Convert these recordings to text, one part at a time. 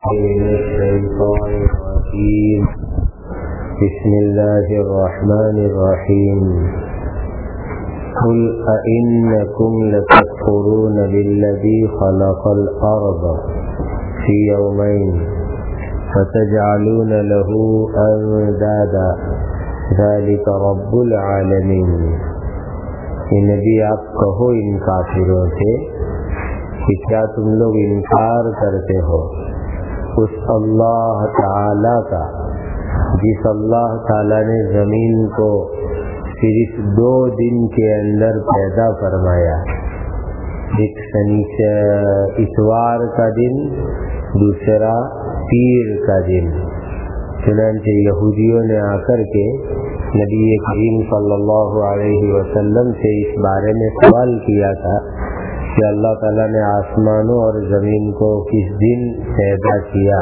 من الشيطان الرجيم. بسم الله الرحمن الرحيم. قل أئنكم لتكفرون بالذي خلق الأرض في يومين فتجعلون له أندادا ذلك رب العالمين. یہ نبی آپ کہو ان کافروں سے کہ کیا تم لوگ انکار کرتے ہو اس اللہ تعالی کا جس اللہ تعالی نے زمین کو صرف 2 دن کے اندر پیدا فرمایا، ایک اتوار کا دن، دوسرا پیر کا دن. چنانچہ یہودیوں نے آ کر کے نبی کریم صلی اللہ علیہ وسلم سے اس بارے میں سوال کیا تھا کہ اللہ تعالیٰ نے آسمانوں اور زمین کو کس دن پیدا کیا،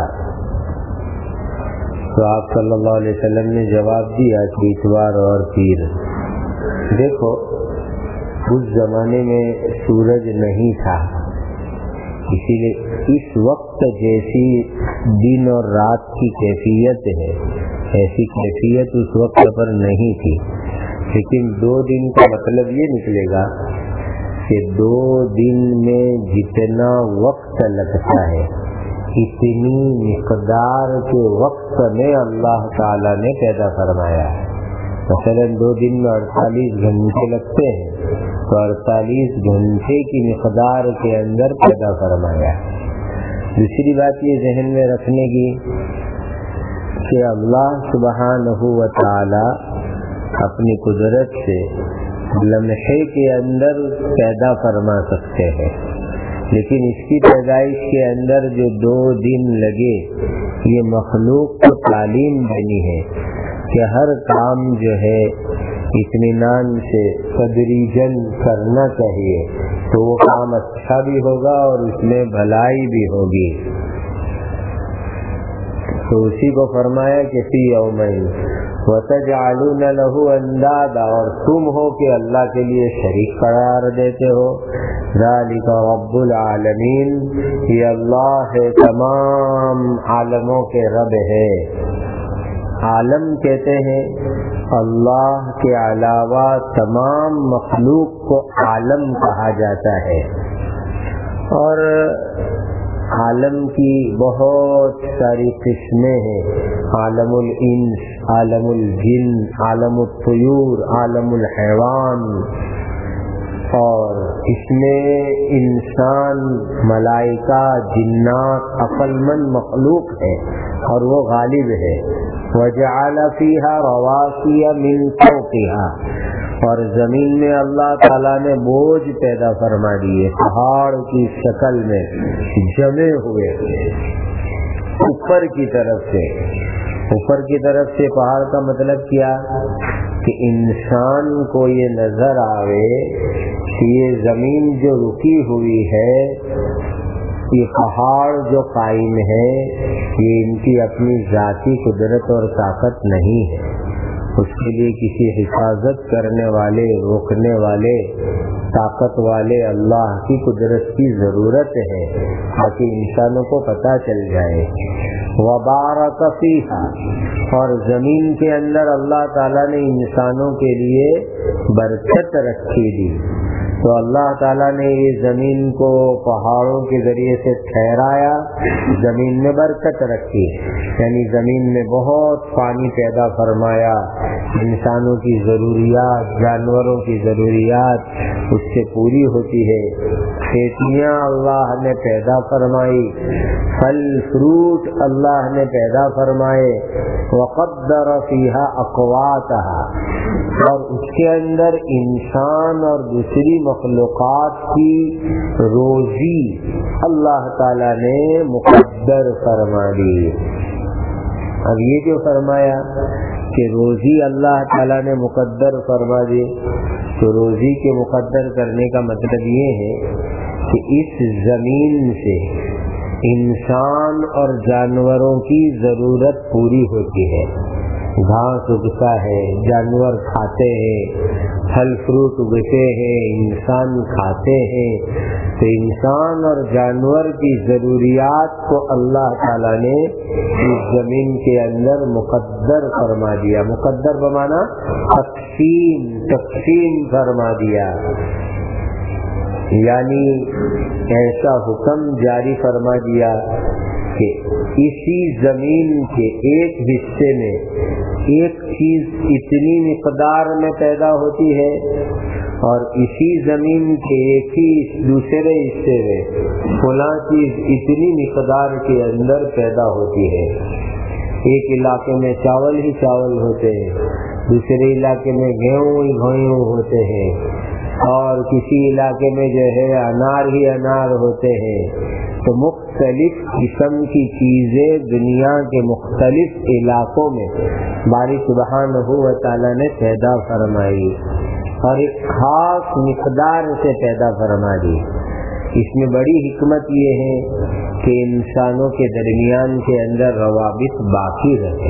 تو آپ صلی اللہ علیہ وسلم نے جواب دیا کہ اتوار اور پیر. دیکھو، اس زمانے میں سورج نہیں تھا، اسی لیے اس وقت جیسی دن اور رات کی کیفیت ہے ایسی کیفیت اس وقت پر نہیں تھی. لیکن 2 دن کا مطلب یہ نکلے گا کہ 2 دن میں جتنا وقت لگتا ہے اتنی مقدار کے وقت میں اللہ تعالی نے پیدا فرمایا ہے. مثلا 2 دن میں 48 گھنٹے لگتے ہیں تو 48 گھنٹے کی مقدار کے اندر پیدا فرمایا ہے. دوسری بات یہ ذہن میں رکھنے کی کہ اللہ سبحانہ و تعالی اپنی قدرت سے لمحے کے اندر پیدا فرما سکتے ہیں، لیکن اس کی پیدائش کے اندر جو 2 دن لگے یہ مخلوق کو تعلیم دینی ہے کہ ہر کام جو ہے اطمینان سے تدریجاً کرنا چاہیے تو وہ کام اچھا بھی ہوگا اور اس میں بھلائی بھی ہوگی. تو اسی کو فرمایا کہ فی یومین وتجعلون له اندادا، اور تم ہو کہ اللہ کے لیے شریک قرار دیتے ہو. ذالک رب العالمین، یہ اللہ ہے تمام عالموں کے رب ہے. عالم کہتے ہیں اللہ کے علاوہ تمام مخلوق کو عالم کہا جاتا ہے. اور عالم کی بہت ساری قسمیں ہیں، عالم الانس، عالم الجن، عالم الطیور، عالم الحیوان. اور اس میں انسان، ملائکہ، جنات عقل مند مخلوق ہے اور وہ غالب ہے. وجعل فیہا رواسی من فوقہا، اور زمین میں اللہ تعالیٰ نے بوجھ پیدا فرما دیے پہاڑ کی شکل میں جمے ہوئے اوپر کی طرف سے. اوپر کی طرف سے پہاڑ کا مطلب کیا کہ انسان کو یہ نظر آئے کہ یہ زمین جو رکی ہوئی ہے، یہ پہاڑ جو قائم ہے، یہ ان کی اپنی ذاتی قدرت اور طاقت نہیں ہے. اس کے لیے کسی حفاظت کرنے والے، روکنے والے، طاقت والے اللہ کی قدرت کی ضرورت ہے تاکہ انسانوں کو پتہ چل جائے. وبارک فیہا، اور زمین کے اندر اللہ تعالیٰ نے انسانوں کے لیے برکت رکھی دی. تو اللہ تعالیٰ نے یہ زمین کو پہاڑوں کے ذریعے سے ٹھہرایا، زمین میں برکت رکھی، یعنی زمین میں بہت پانی پیدا فرمایا. انسانوں کی ضروریات، جانوروں کی ضروریات اس سے پوری ہوتی ہے. کھیتیاں اللہ نے پیدا فرمائی، پھل فروٹ اللہ نے پیدا فرمائے. وقدر فیہا اقواتہا، اور اس کے اندر انسان اور دوسری مخلوقات کی روزی اللہ تعالیٰ نے مقدر فرما دی. اب یہ جو فرمایا کہ روزی اللہ تعالیٰ نے مقدر فرما دی، تو روزی کے مقدر کرنے کا مطلب یہ ہے کہ اس زمین سے انسان اور جانوروں کی ضرورت پوری ہوتی ہے. گھاس اگتا ہے، جانور کھاتے ہیں، پھل فروٹ اگتے ہیں، انسان کھاتے ہیں. تو انسان اور جانور کی ضروریات کو اللہ تعالیٰ نے اس زمین کے اندر مقدر فرما دیا. مقدر بمانا تقسیم فرما دیا، یعنی ایسا حکم جاری فرما دیا کہ اسی زمین کے ایک حصے میں ایک چیز اتنی مقدار میں پیدا ہوتی ہے اور اسی زمین کے ایک ہی دوسرے حصے میں فلاں چیز اتنی مقدار کے اندر پیدا ہوتی ہے. ایک علاقے میں چاول ہی چاول ہوتے ہیں، دوسرے علاقے میں گیہوں ہوتے ہیں، اور کسی علاقے میں جو ہے انار ہی انار ہوتے ہیں. تو مختلف قسم کی چیزیں دنیا کے مختلف علاقوں میں باری سبحانہ و تعالیٰ نے پیدا فرمائی اور ایک خاص مقدار سے پیدا فرما دی. اس میں بڑی حکمت یہ ہے کہ انسانوں کے درمیان کے اندر روابط باقی رہے.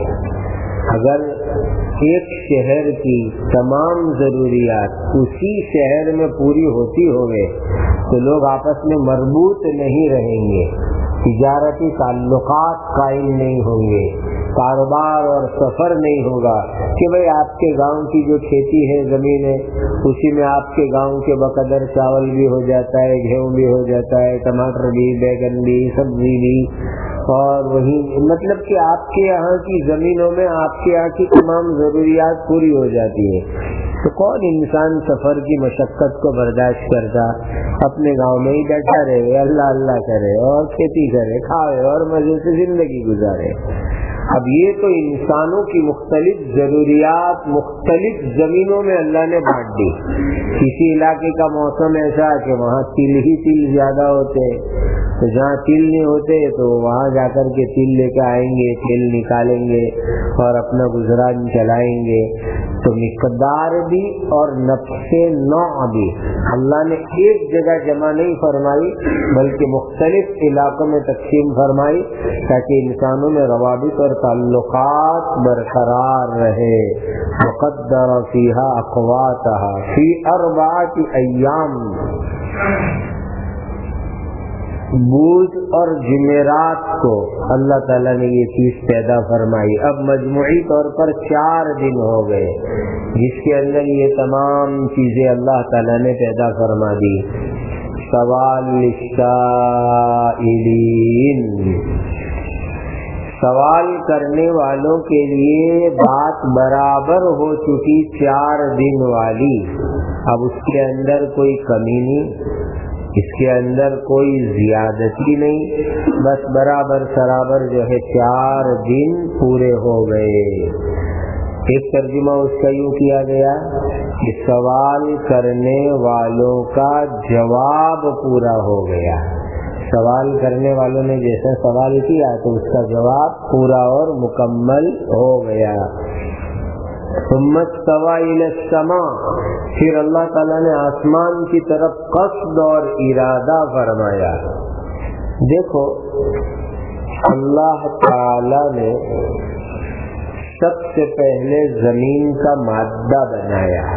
اگر ایک شہر کی تمام ضروریات اسی شہر میں پوری ہوتی ہوئے تو لوگ آپس میں مربوط نہیں رہیں گے، تجارتی تعلقات قائم نہیں ہوں گے، کاروبار اور سفر نہیں ہوگا کہ بھئی آپ کے گاؤں کی جو کھیتی ہے زمین ہے اسی میں آپ کے گاؤں کے بقدر چاول بھی ہو جاتا ہے، گیہوں بھی ہو جاتا ہے، ٹماٹر بھی، بیگن بھی، سبزی بھی، اور وہی مطلب کہ آپ کے یہاں کی زمینوں میں آپ کے یہاں کی تمام ضروریات پوری ہو جاتی ہے. تو کون انسان سفر کی مشقت کو برداشت کرتا؟ اپنے گاؤں میں ہی بیٹھا رہے، اللہ اللہ کرے اور کھیتی کرے، کھائے اور مزے سے زندگی گزارے. اب یہ تو انسانوں کی مختلف ضروریات مختلف زمینوں میں اللہ نے بانٹ دی. کسی علاقے کا موسم ایسا کہ وہاں تل ہی تل زیادہ ہوتے، تو جہاں تل نہیں ہوتے تو وہاں جا کر کے تل لے کے آئیں گے، تل نکالیں گے اور اپنا گزران چلائیں گے. تو مقدار بھی اور نفس نوع بھی اللہ نے ایک جگہ جمع نہیں فرمائی بلکہ مختلف علاقوں میں تقسیم فرمائی تاکہ انسانوں میں روابط اور تعلقات برقرار رہے. مقدر فیہا اقواتہا فی 4 ایام، بدھ اور جمعرات کو اللہ تعالیٰ نے یہ چیز پیدا فرمائی. اب مجموعی طور پر 4 دن ہو گئے جس کے اندر یہ تمام چیزیں اللہ تعالیٰ نے پیدا فرما دی. سوال للسائلین، سوال کرنے والوں کے لیے بات برابر ہو چکی 4 دن والی. اب اس کے اندر کوئی کمی نہیں، اس کے اندر کوئی زیادتی نہیں، بس برابر سرابر جو ہے 4 دن پورے ہو گئے. ایک ترجمہ اس کا یوں کیا گیا کہ سوال کرنے والوں کا جواب پورا ہو گیا. سوال کرنے والوں نے جیسا سوال کیا تو اس کا جواب پورا اور مکمل ہو گیا. ثم استوى الى السماء، پھر اللہ تعالیٰ نے آسمان کی طرف قصد اور ارادہ فرمایا. دیکھو اللہ تعالیٰ نے سب سے پہلے زمین کا مادہ بنایا،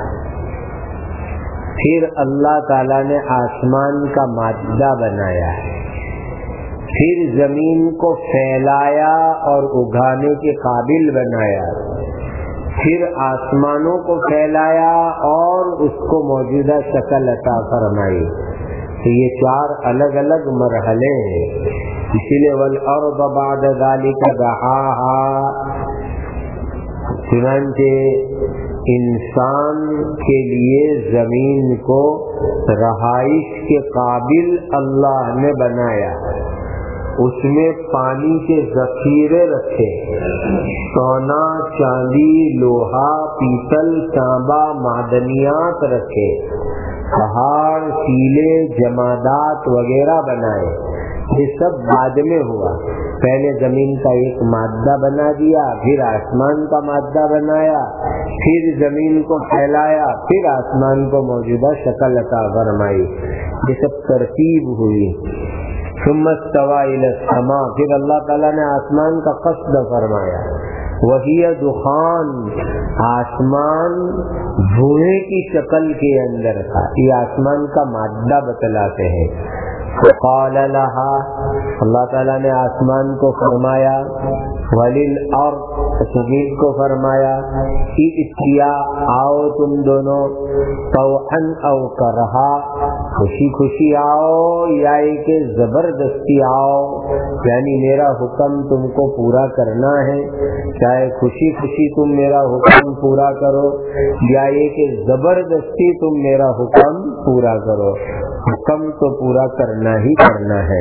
پھر اللہ تعالیٰ نے آسمان کا مادہ بنایا، پھر زمین کو پھیلایا اور اگانے کے قابل بنایا، پھر آسمانوں کو پھیلایا اور اس کو موجودہ شکل عطا فرمائی. تو یہ 4 الگ الگ مرحلے ہیں. اسی لیے والارض بعد ذلك دحاها، چنانچہ انسان کے لیے زمین کو رہائش کے قابل اللہ نے بنایا. اس میں پانی کے ذخیرے رکھے، سونا، چاندی، لوہا، پیتل، تانبا، معدنیات رکھے، پہاڑ، ٹیلے، جمادات وغیرہ بنائے. یہ سب بعد میں ہوا. پہلے زمین کا ایک مادہ بنا دیا، پھر آسمان کا مادہ بنایا، پھر زمین کو پھیلایا، پھر آسمان کو موجودہ شکل عطا فرمائی. یہ سب ترتیب ہوئی. ثم استوى الى السماء، پھر اللہ تعالیٰ نے آسمان کا قصد فرمایا. وہی دخان، آسمان دھوئیں کی شکل کے اندر تھا. یہ آسمان کا مادہ بتلاتے ہیں. قال لها، اللہ تعالیٰ نے آسمان کو فرمایا، وللارض، زمین کو فرمایا، ائتیا، آؤ تم دونوں، طوعا او کرہا، خوشی خوشی آؤ یا کہ زبردستی آؤ، یعنی میرا حکم تم کو پورا کرنا ہے، چاہے خوشی خوشی تم میرا حکم پورا کرو یا یہ کہ زبردستی تم میرا حکم پورا کرو، حکم تو پورا کرنا ہی کرنا ہے۔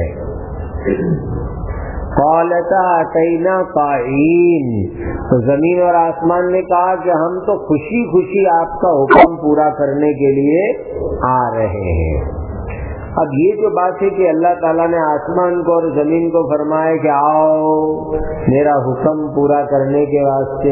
قالتا اتینا طائعین، تو زمین اور آسمان نے کہا کہ ہم تو خوشی خوشی آپ کا حکم پورا کرنے کے لیے آ رہے ہیں۔ اب یہ جو بات ہے کہ اللہ تعالیٰ نے آسمان کو اور زمین کو فرمایا کہ آؤ میرا حکم پورا کرنے کے واسطے،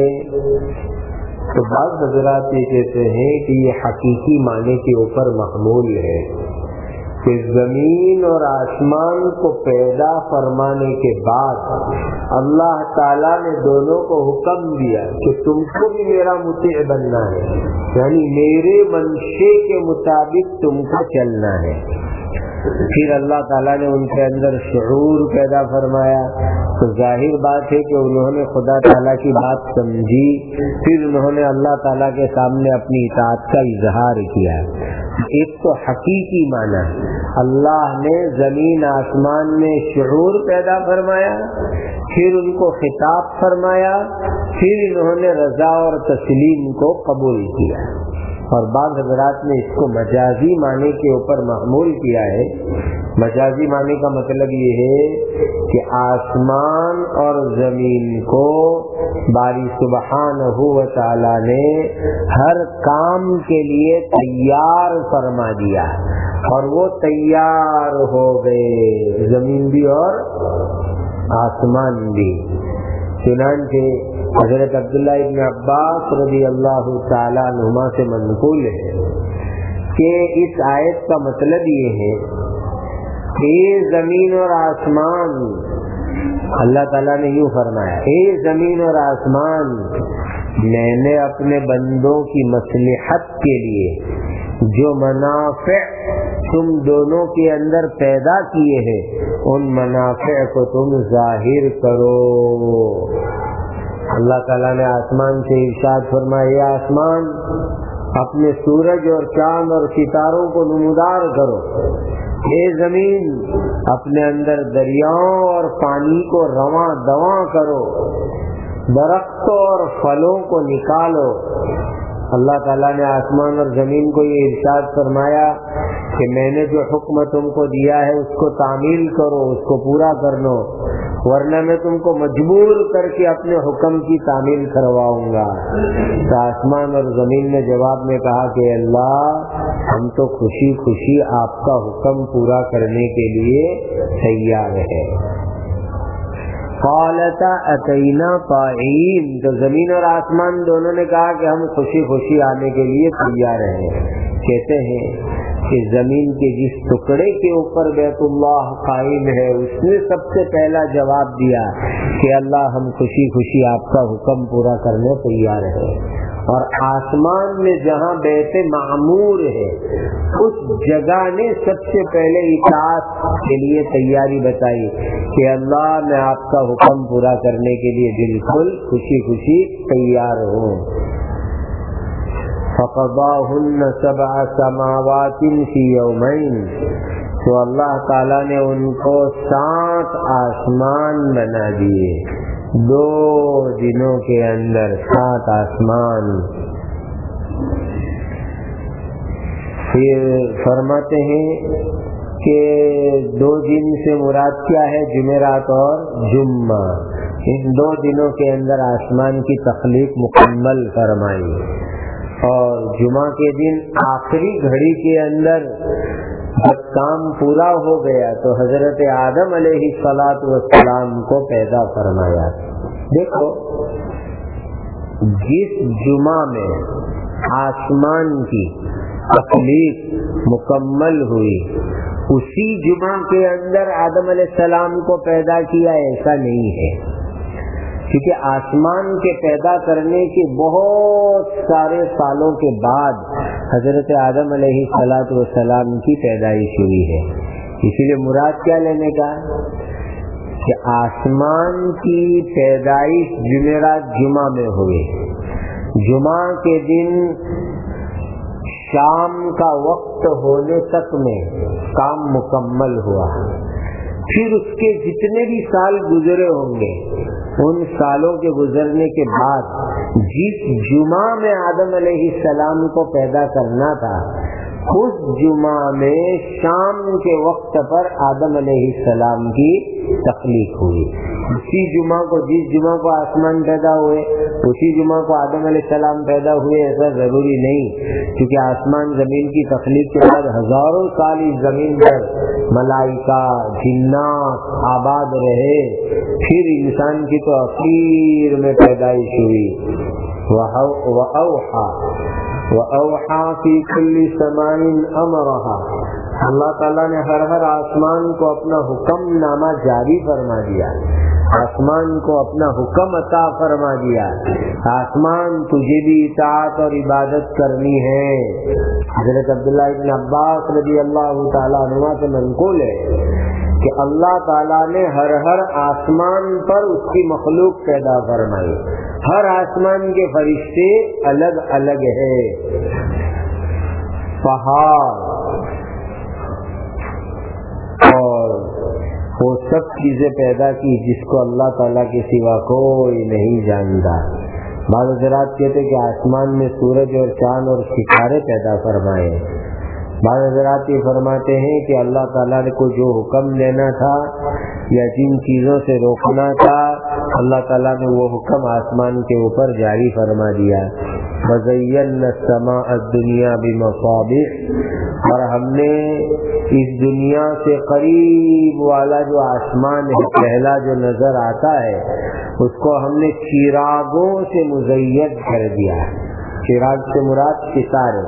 تو بعض حضرات یہ کہتے ہیں کہ یہ حقیقی معنی کے اوپر محمول ہے کہ زمین اور آسمان کو پیدا فرمانے کے بعد اللہ تعالیٰ نے دونوں کو حکم دیا کہ تم کو بھی میرا مطیع بننا ہے، یعنی میرے منشے کے مطابق تم کو چلنا ہے۔ پھر اللہ تعالیٰ نے ان کے اندر شعور پیدا فرمایا، تو ظاہر بات ہے کہ انہوں نے خدا تعالیٰ کی بات سمجھی، پھر انہوں نے اللہ تعالیٰ کے سامنے اپنی اطاعت کا اظہار کیا۔ ایک تو حقیقی معنی، اللہ نے زمین آسمان میں شعور پیدا فرمایا، پھر ان کو خطاب فرمایا، پھر انہوں نے رضا اور تسلیم کو قبول کیا۔ اور بعض حضرات نے اس کو مجازی معنی کے اوپر محمول کیا ہے۔ مجازی معنی کا مطلب یہ ہے کہ آسمان اور زمین کو باری سبحانہ و تعالی نے ہر کام کے لیے تیار فرما دیا اور وہ تیار ہو گئے، زمین بھی اور آسمان بھی۔ چنانچہ حضرت عبداللہ ابن عباس رضی اللہ تعالیٰ عنہما سے منقول ہے کہ اس آیت کا مطلب یہ ہے کہ زمین اور آسمان، اللہ تعالیٰ نے یوں فرمایا، اے زمین اور آسمان، میں نے اپنے بندوں کی مصلحت کے لیے جو منافع تم دونوں کے اندر پیدا کیے ہیں ان منافع کو تم ظاہر کرو۔ اللہ تعالیٰ نے آسمان سے ارشاد فرمایا، اے آسمان، اپنے سورج اور چاند اور ستاروں کو نمودار کرو، اے زمین، اپنے اندر دریاؤں اور پانی کو رواں دواں کرو، درختوں اور پھلوں کو نکالو۔ اللہ تعالیٰ نے آسمان اور زمین کو یہ ارشاد فرمایا کہ میں نے جو حکم تم کو دیا ہے اس کو تعمیل کرو، اس کو پورا کر لو، ورنہ میں تم کو مجبور کر کے اپنے حکم کی تعمیل کرواؤں گا۔ تو آسمان اور زمین نے جواب میں کہا کہ اللہ، ہم تو خوشی خوشی آپ کا حکم پورا کرنے کے لیے تیار ہے۔ قالتا اتینا طائعین، تو زمین اور آسمان دونوں نے کہا کہ ہم خوشی خوشی آنے کے لیے تیار ہیں۔ کہتے ہیں کہ زمین کے جس ٹکڑے کے اوپر بیت اللہ قائم ہے اس نے سب سے پہلا جواب دیا کہ اللہ، ہم خوشی خوشی آپ کا حکم پورا کرنے تیار ہیں۔ اور آسمان میں جہاں بیت معمور ہے اس جگہ نے سب سے پہلے اطاعت کے لیے تیاری بتائی کہ اللہ، میں آپ کا حکم پورا کرنے کے لیے بالکل خوشی خوشی تیار ہوں۔ فَقَضَاهُنَّ سَبْعَ سَمَاوَاتٍ فِي يَوْمَيْنِ، تو اللہ تعالیٰ نے ان کو 7 آسمان بنا دیے 2 دنوں کے اندر، 7 آسمان۔ پھر فرماتے ہیں کہ 2 دن سے مراد کیا ہے؟ جمعرات اور جمعہ۔ ان 2 دنوں کے اندر آسمان کی تخلیق مکمل فرمائی، اور جمعہ کے دن آخری گھڑی کے اندر جب کام پورا ہو گیا تو حضرت آدم علیہ السلام کو پیدا فرمایا۔ دیکھو، جس جمعہ میں آسمان کی تخلیق مکمل ہوئی اسی جمعہ کے اندر آدم علیہ السلام کو پیدا کیا، ایسا نہیں ہے، کیونکہ آسمان کے پیدا کرنے کے بہت سارے سالوں کے بعد حضرت آدم علیہ السلام کی پیدائش ہوئی ہے۔ اسی لیے مراد کیا لینے کا کہ آسمان کی پیدائش جمعرات جمعہ میں ہوئی، جمعہ کے دن شام کا وقت ہونے تک میں کام مکمل ہوا، پھر اس کے جتنے بھی سال گزرے ہوں گے ان سالوں کے گزرنے کے بعد جس جمعہ میں آدم علیہ السلام کو پیدا کرنا تھا اس جمعہ میں شام کے وقت پر آدم علیہ السلام کی تخلیق ہوئی۔ اسی جمعہ کو، جس جمعہ کو آسمان پیدا ہوئے اسی جمعہ کو آدم علیہ السلام پیدا ہوئے ایسا ضروری نہیں، کیونکہ آسمان زمین کی تخلیق کے بعد ہزاروں سال اس زمین پر ملائکہ جنات آباد رہے، پھر انسان کی تو اخیر میں پیدائش ہوئی۔ وَأَوْحَى فِي كُلِّ سَمَاءٍ أَمْرَهَا، اللہ تعالیٰ نے ہر آسمان کو اپنا حکم نامہ جاری فرما دیا، آسمان کو اپنا حکم عطا فرما دیا، آسمان تجھے بھی اطاعت اور عبادت کرنی ہے۔ حضرت عبداللہ ابن عباس رضی اللہ تعالیٰ عنہ سے منقول ہے کہ اللہ تعالیٰ نے ہر آسمان پر اس کی مخلوق پیدا فرمائی، ہر آسمان کے فرشتے الگ الگ ہے، پہاڑ اور وہ سب چیزیں پیدا کی جس کو اللہ تعالیٰ کے سوا کوئی نہیں جانتا۔ بعض حضرات کہتے کہ آسمان میں سورج اور چاند اور ستارے پیدا فرمائے، بعض حضرات یہ فرماتے ہیں کہ اللہ تعالیٰ کو جو حکم دینا تھا یا جن چیزوں سے روکنا تھا اللہ تعالیٰ نے وہ حکم آسمان کے اوپر جاری فرما دیا۔ وَزَيَّنَّا السَّمَاءَ الدُّنْيَا بِمَصَابِيحَ، اور ہم نے اس دنیا سے قریب والا جو آسمان ہے پہلا جو نظر آتا ہے اس کو ہم نے چراغوں سے مزین کر دیا، چراغ سے مراد ستارے،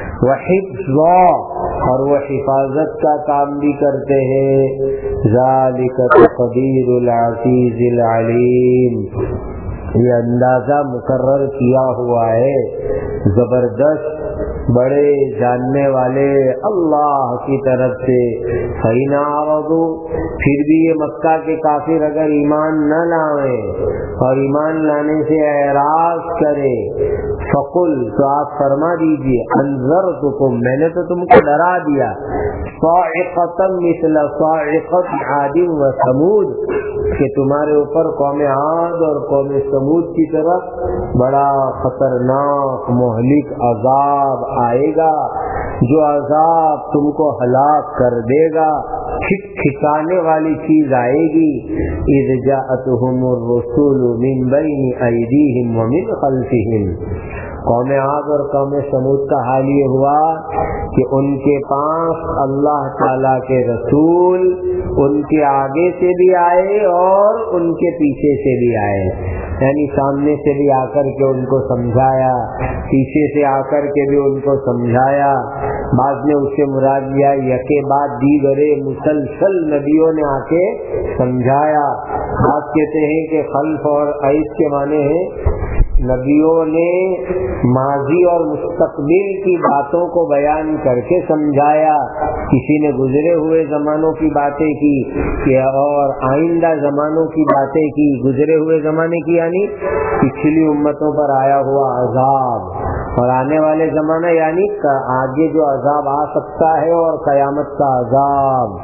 وَحِفْظًا، اور وہ حفاظت کا کام بھی کرتے ہیں۔ ذَلِكَ تَقْدِيرُ الْعَزِيزِ الْعَلِيمِ، یہ اندازہ مقرر کیا ہوا ہے زبردست بڑے جاننے والے اللہ کی طرف سے۔ فَإِنْ أَعْرَضُوا، پھر بھی یہ مکہ کے کافر اگر ایمان نہ لائیں اور ایمان لانے سے اعراض کرے، فقل، تو آپ فرما دیجئے، انذرتکم، میں نے تو تم کو ڈرا دیا، صاعقۃ مثل صاعقۃ عاد و ثمود، کہ تمہارے اوپر قوم عاد اور قوم ثمود کی طرف بڑا خطرناک مہلک عذاب آئے گا، جو عذاب تم کو ہلاک کر دے گا، کھٹانے والی چیز آئے گی۔ اذ جاءتهم الرسول من بین ایدیہم ومن خلفہم، قوم عاد اور قوم ثمود کا حال یہ ہوا کہ ان کے پاس اللہ تعالیٰ کے رسول ان کے آگے سے بھی آئے اور ان کے پیچھے سے بھی آئے، یعنی سامنے سے بھی آ کر کے ان کو سمجھایا، پیچھے سے آ کر کے بھی ان کو سمجھایا۔ بعض نے اس سے مراد لیا یکے بعد دیگرے مسلسل نبیوں نے آ کے سمجھایا۔ بعض کہتے ہیں کہ خلف اور عیش کے معنی ہیں نبیوں نے ماضی اور مستقبل کی باتوں کو بیان کر کے سمجھایا، کسی نے گزرے ہوئے زمانوں کی باتیں کی اور آئندہ زمانوں کی باتیں کی۔ گزرے ہوئے زمانے کی یعنی پچھلی امتوں پر آیا ہوا عذاب، اور آنے والے زمانہ یعنی آگے جو عذاب آ سکتا ہے اور قیامت کا عذاب۔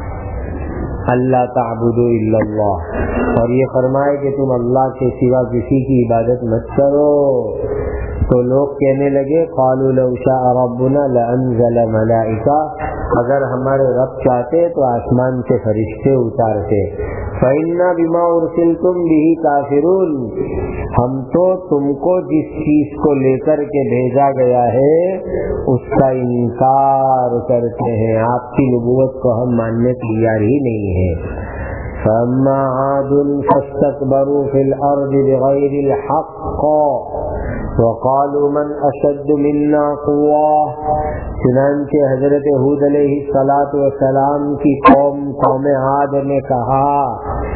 اللہ تعبدوا الا اللہ، اور یہ فرمائے کہ تم اللہ کے سوا کسی کی عبادت مت کرو۔ تو لوگ کہنے لگے قالوا لو شاء ربنا لانزل ملائکہ، اگر ہمارے رب چاہتے تو آسمان سے فرشتے اتارتے۔ فإنا بما ارسلتم به کافرون، ہم تو تم کو جس چیز کو لے کر کے بھیجا گیا ہے اس کا انکار کرتے ہیں، آپ کی نبوت کو ہم ماننے تیار ہی نہیں ہیں۔ فَأَمَّا عَادٌ فَاسْتَكْبَرُوا فِي الْأَرْضِ بِغَيْرِ الْحَقِّ وَقَالُوا مَنْ أَشَدُّ مِنَّا قُوَّةً، چنانچہ حضرت ہود علیہ الصلاۃ والسلام کی قوم عاد نے کہا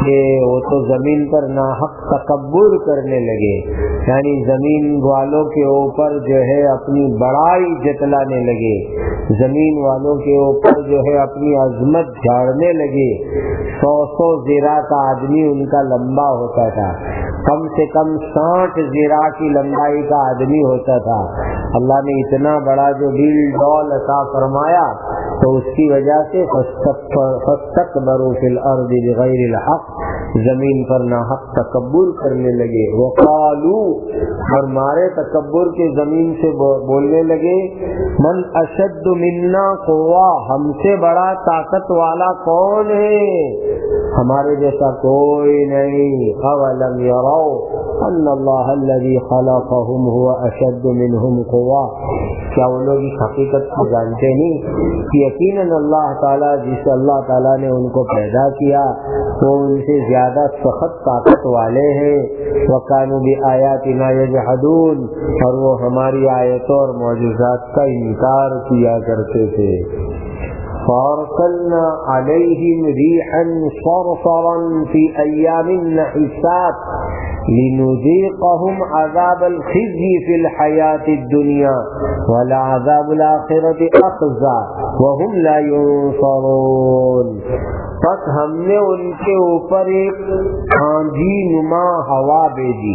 کہ وہ تو زمین پر ناحق تکبر کرنے لگے، یعنی زمین والوں کے اوپر جو ہے اپنی بڑائی جتلانے لگے، زمین والوں کے اوپر جو ہے اپنی عظمت جھاڑنے لگے۔ 100 ذراع کا آدمی ان کا لمبا ہوتا تھا، کم سے کم 60 ذراع کی لمبائی کا آدمی ہوتا تھا۔ اللہ نے اتنا بڑا جو دل ڈول عطا فرمایا تو اس کی وجہ سے فاستکبروا فی الارض بغیر الحق، زمین پر ناحق تکبر کرنے لگے۔ وقالوا، اور مارے تکبر کے زمین سے بولنے لگے، من اشد منا قوہ، ہم سے بڑا طاقت والا کون ہے؟ ہمارے جیسا کوئی نہیں۔ اولم یروا ان اللہ الذی خلقهم هو اشد منهم قوہ، کیا وہ لوگ اس حقیقت کو جانتے نہیں کہ یقیناً اللہ تعالیٰ، جس اللہ تعالیٰ نے ان کو پیدا کیا، وہ ان سے زیادہ سخت طاقت والے ہیں۔ وَكَانُوا بِآيَاتِنَا يَجْحَدُونَ، اور وہ ہماری آیتوں اور معجزات کا انکار کیا کرتے تھے۔ فَأَرْسَلْنَا عَلَيْهِمْ رِيحًا صَرْصَرًا فِي أَيَّامٍ نَحِسَاتٍ لِنُذِيقَهُمْ عَذَابَ الْخِزْيِ فِي الْحَيَاةِ الدُّنْيَا وَلَعَذَابُ الْآخِرَةِ أَخْزَىٰ وَهُمْ لَا يُنصَرُونَ۔ پس ہم نے ان کے اوپر ایک آندھی نما ہوا بھیجی۔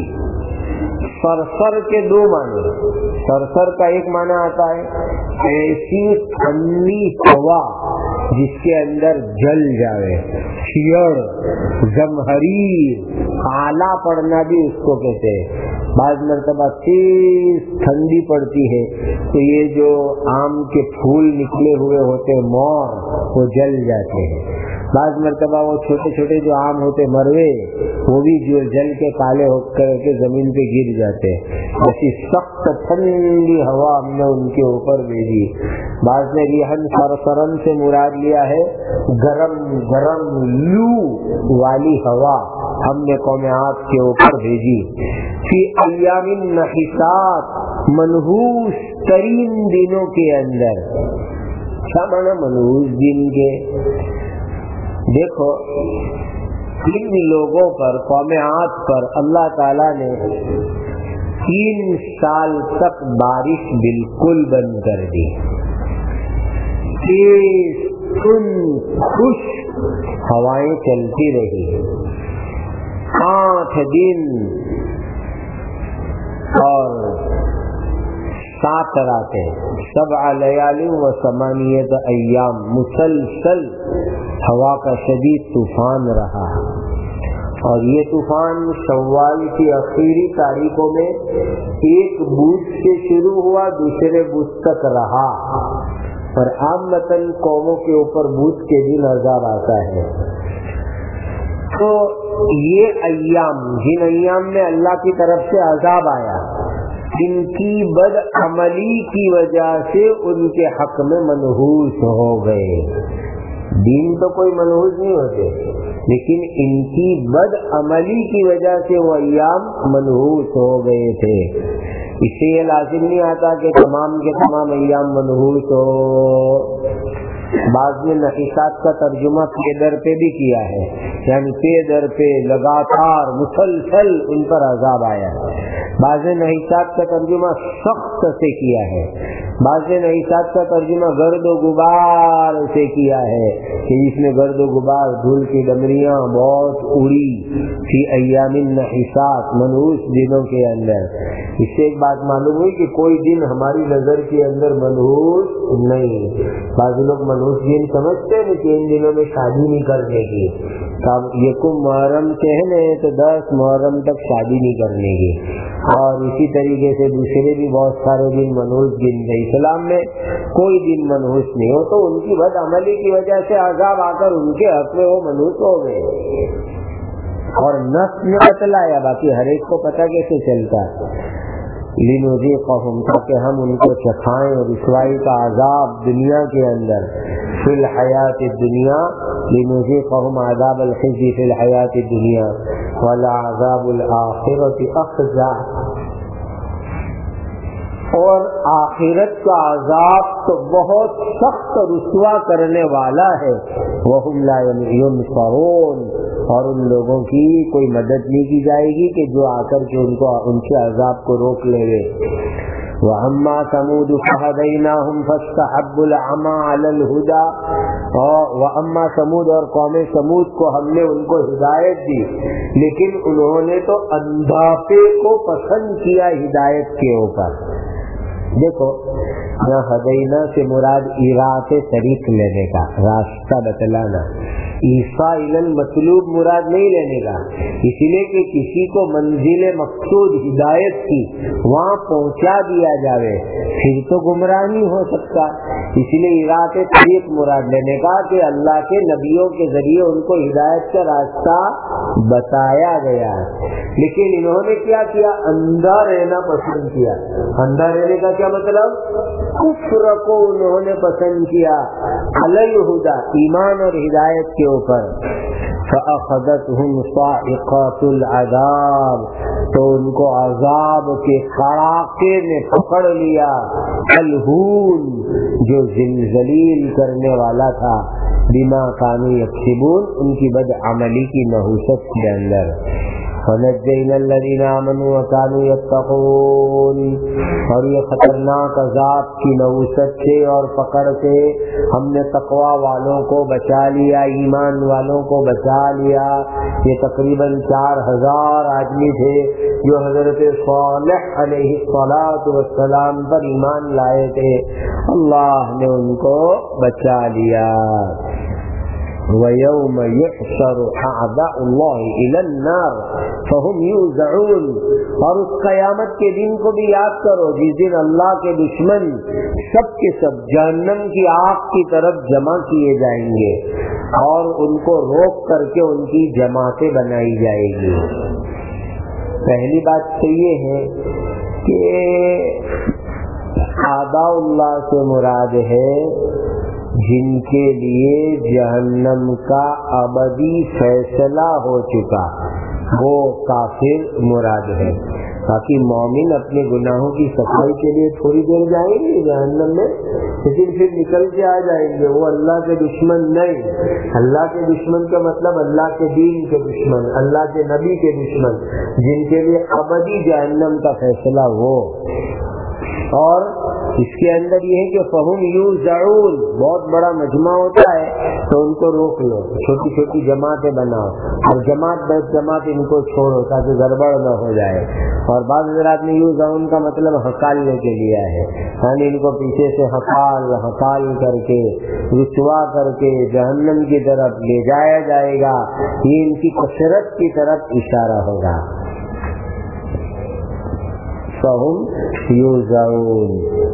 سرسر کے دو معنی، سرسر کا ایک معنی آتا ہے ایسی ٹھنڈی ہوا جس کے اندر جل جاوے، شیڑ، زمہریر، آلہ پڑنا بھی اس کو کہتے ہیں۔ بعض مرتبہ تیز ٹھنڈی پڑتی ہے تو یہ جو آم کے پھول نکلے ہوئے ہوتے مور، وہ جل جاتے ہیں۔ بعض مرتبہ وہ چھوٹے چھوٹے جو آم ہوتے مروے، وہ بھی جو جل کے کالے ہو کر کے زمین پہ گر جاتے ہیں۔ ایسی سخت ٹھنڈی ہوا ہم نے ان کے اوپر بھیجی۔ بعض نے ریحن سرسرن سے مراد لیا ہے گرم گرم لو والی ہوا ہم نے قوم عاد کے اوپر بھیجی۔ فی ایام نحسات، منحوس ترین دنوں کے اندر۔ کیا مانا منحوس دن کے؟ دیکھو، ان لوگوں پر، قوم عاد پر اللہ تعالیٰ نے 3 سال تک بارش بالکل بند کر دی۔ تیز خشک ہوائیں چلتی رہی۔ 8 دن اور 7 راتیں، 7 لیال و 8 ایام مسلسل ہوا کا شدید طوفان رہا۔ اور یہ طوفان شوال کی آخری تاریخوں میں 1 بدھ سے شروع ہوا، دوسرے بدھ تک رہا، اور عامتاً قوموں کے اوپر بدھ کے دن عذاب آتا ہے۔ تو یہ ایام، جن ایام میں اللہ کی طرف سے عذاب آیا، ان کی بد عملی کی وجہ سے ان کے حق میں منحوس ہو گئے۔ دین تو کوئی منحوس نہیں ہوتے، لیکن ان کی بد عملی کی وجہ سے وہ ایام منحوس ہو گئے تھے۔ اس سے یہ لازم نہیں آتا کہ تمام کے تمام ایام منحوس ہو۔ بعض نے نحسات کا ترجمہ پے در پہ بھی کیا ہے، یعنی پے در پہ لگاتار مسلسل ان پر عذاب آیا۔ بعض نے نحسات کا ترجمہ سخت سے کیا ہے، بعض نے نحسات کا ترجمہ گرد و غبار سے کیا ہے کہ جس میں گرد و غبار، دھول کی ڈمریاں بہت اڑی۔ فی ایام نحسات، منحوس دنوں کے اندر۔ اس سے ایک بات معلوم ہوئی کہ کوئی دن ہماری نظر کے اندر منحوس نہیں۔ بعض لوگ منحوس دن سمجھتے ہیں کہ ان دنوں میں شادی نہیں کرنے کی، یکم محرم کہنے تو 10 محرم تک شادی نہیں کرنے کی، اور اسی طریقے سے دوسرے بھی بہت سارے دن منحوس دن ہیں۔ اسلام میں کوئی دن منحوس نہیں ہو، تو ان کی بد عملی کی وجہ سے عذاب آ کر ان کے حق میں وہ منحوس ہو گئے۔ اور نفس نے بتلایا، باقی ہر ایک کو پتہ کیسے چلتا ہے۔ لِنُذِيقَهُمْ، تاکہ ہم ان کو چکھائیں رسوائی کا عذاب دنیا کے اندر، فی الحیات الدنیا، لِنُذِيقَهُمْ عذاب الخزي فی الحیات الدنیا وَلَعَذَابُ الْآخِرَةِ أَخْزَىٰ۔ اور آخرت کا عذاب تو بہت سخت رسوا کرنے والا ہے. وَهُمْ لَا يُنصَرُونَ، اور ان لوگوں کی کوئی مدد نہیں کی جائے گی کہ جو آ کر کے ان کے عذاب کو روک لے گے. وَأَمَّا ثَمُودُ فَهَدَيْنَاهُمْ فَاسْتَحَبُّوا الْعَمَى عَلَى الْهُدَى، وَأَمَّا ثمود، اور قوم ثمود کو ہم نے ان کو ہدایت دی، لیکن انہوں نے تو اندھاپے کو پسند کیا ہدایت کے اوپر. دیکھو یہاں ہدینا سے مراد ایراۃ طریق لینے کا، راستہ بتلانا. ایسا المطلوب مراد نہیں لینے کا، اس لیے کہ کسی کو منزل مقصود ہدایت کی وہاں پہنچا دیا جاوے پھر تو گمراہ نہیں ہو سکتا. اس لیے ایراۃ طریق مراد لینے کا کہ اللہ کے نبیوں کے ذریعے ان کو ہدایت کا راستہ بتایا گیا. لیکن انہوں نے کیا کیا؟ اندھا رہنا پسند کیا. اندھا رہنے کا کیا مطلب؟ کفر کو انہوں نے پسند کیا علی الہدی، ایمان اور ہدایت کے اوپر. فأخذتهم صاعقة العذاب، تو ان کو عذاب کے کڑاکے نے پکڑ لیا. الہون، جو زلزلیل کرنے والا تھا. بما كانوا یکسبون، ان کی بد عملی کی نحوست کے اندر. فنجینا الذین آمنوا وکانوا یتقون، اور یہ خطرناک عذاب کی نحوست سے اور پکڑ سے ہم نے تقوی والوں کو بچا لیا، ایمان والوں کو بچا لیا. یہ تقریباً 4000 آدمی تھے جو حضرت صالح علیہ السلام پر ایمان لائے تھے. اللہ نے ان کو بچا لیا. وَيَوْمَ يُحْشَرُ أَعْدَاءُ اللَّهِ إِلَى النَّارِ فَهُمْ يُوزَعُونَ، اور اس قیامت کے دن کو بھی یاد کرو جس دن اللہ کے دشمن سب کے سب جہنم کی آگ کی طرف جمع کیے جائیں گے اور ان کو روک کر کے ان کی جماعتیں بنائی جائے گی. پہلی بات تو یہ ہے کہ اعداء اللہ سے مراد ہے جن کے لیے جہنم کا ابدی فیصلہ ہو چکا، وہ کافر مراد ہے. باقی مومن اپنے گناہوں کی صفائی کے لیے تھوڑی دیر جائیں گے جہنم میں، لیکن پھر نکل کے آ جائیں گے. وہ اللہ کے دشمن نہیں. اللہ کے دشمن کا مطلب اللہ کے دین کے دشمن، اللہ کے نبی کے دشمن، جن کے لیے ابدی جہنم کا فیصلہ ہو. اور اس کے اندر یہ ہے کہ فہم یوزعون، بہت بڑا مجمع ہوتا ہے تو ان کو روک لو، چھوٹی چھوٹی جماعتیں بناؤ اور جماعت بس جماعت ان کو چھوڑو تاکہ گڑبڑ نہ ہو جائے. اور بعض حضرات نے یوزعون کا مطلب ہکالنے کے لیا ہے، یعنی ان کو پیچھے سے ہکال کر کے رسوا کر کے جہنم کی طرف لے جایا جائے گا. یہ ان کی کثرت کی طرف اشارہ ہوگا. فهم يوزعون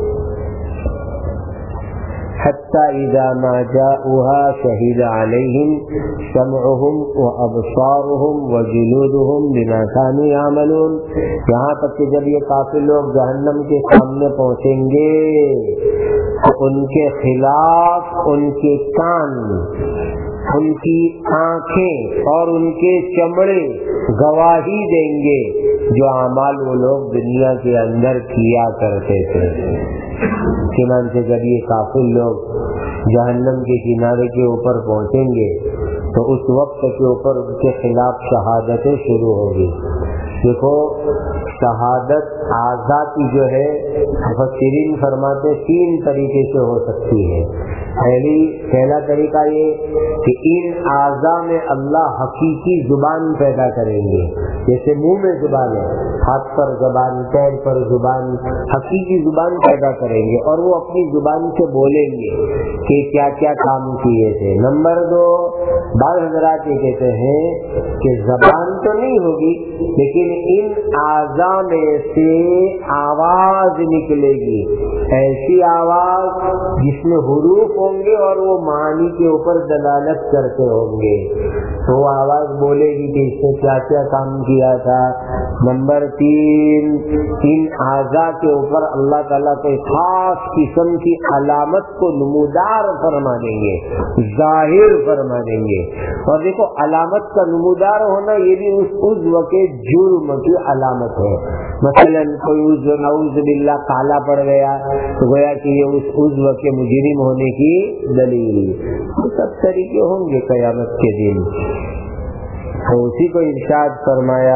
حتى إذا ما جاءوها شهد عليهم سمعهم وأبصارهم وجلودهم بما كانوا يعملون. یہاں تک کہ جب یہ کافر لوگ جہنم کے سامنے پہنچیں گے تو ان کے خلاف ان کے کان، ان کی آنکھیں اور ان کے چمڑے گواہی دیں گے جو اعمال وہ لوگ دنیا کے اندر کیا کرتے تھے. چنانچہ جب یہ کافر لوگ جہنم کے کنارے کے اوپر پہنچیں گے تو اس وقت کے اوپر ان کے خلاف شہادتیں شروع ہوگی. دیکھو شہادت اعضاء کی جو ہے مفسرین فرماتے 3 طریقے سے ہو سکتی ہے. پہلا طریقہ یہ کہ ان اعضاء میں اللہ حقیقی زبان پیدا کریں گے، جیسے منہ میں زبان ہے، ہاتھ پر زبان، پیر پر زبان، حقیقی زبان پیدا کریں گے اور وہ اپنی زبان سے بولیں گے کہ کیا کیا کام کیے تھے. نمبر 2، بعض حضرات یہ کہتے ہیں کہ زبان تو نہیں ہوگی لیکن ان اعضاء میں سے آواز نکلے گی، ایسی آواز جس میں حروف ہوں گے اور وہ معنی کے اوپر دلالت کرتے ہوں گے. تو وہ آواز بولے گی کہ اس نے کیا کیا کام کیا تھا. نمبر 3، ان اعضاء کے اوپر اللہ تعالیٰ کوئی خاص قسم کی علامت کو نمودار فرما دیں گے، ظاہر فرما دیں گے. اور دیکھو علامت کا نمودار ہونا یہ بھی اس عضو کے جرم کی علامت ہے. مثلا کوئی عضو نعوذ باللہ کالا پڑ گیا تو گویا کہ یہ اس عضو کے مجرم ہونے کی دلیل. سب طریقے ہوں گے قیامت کے دن. تو اسی کو ارشاد فرمایا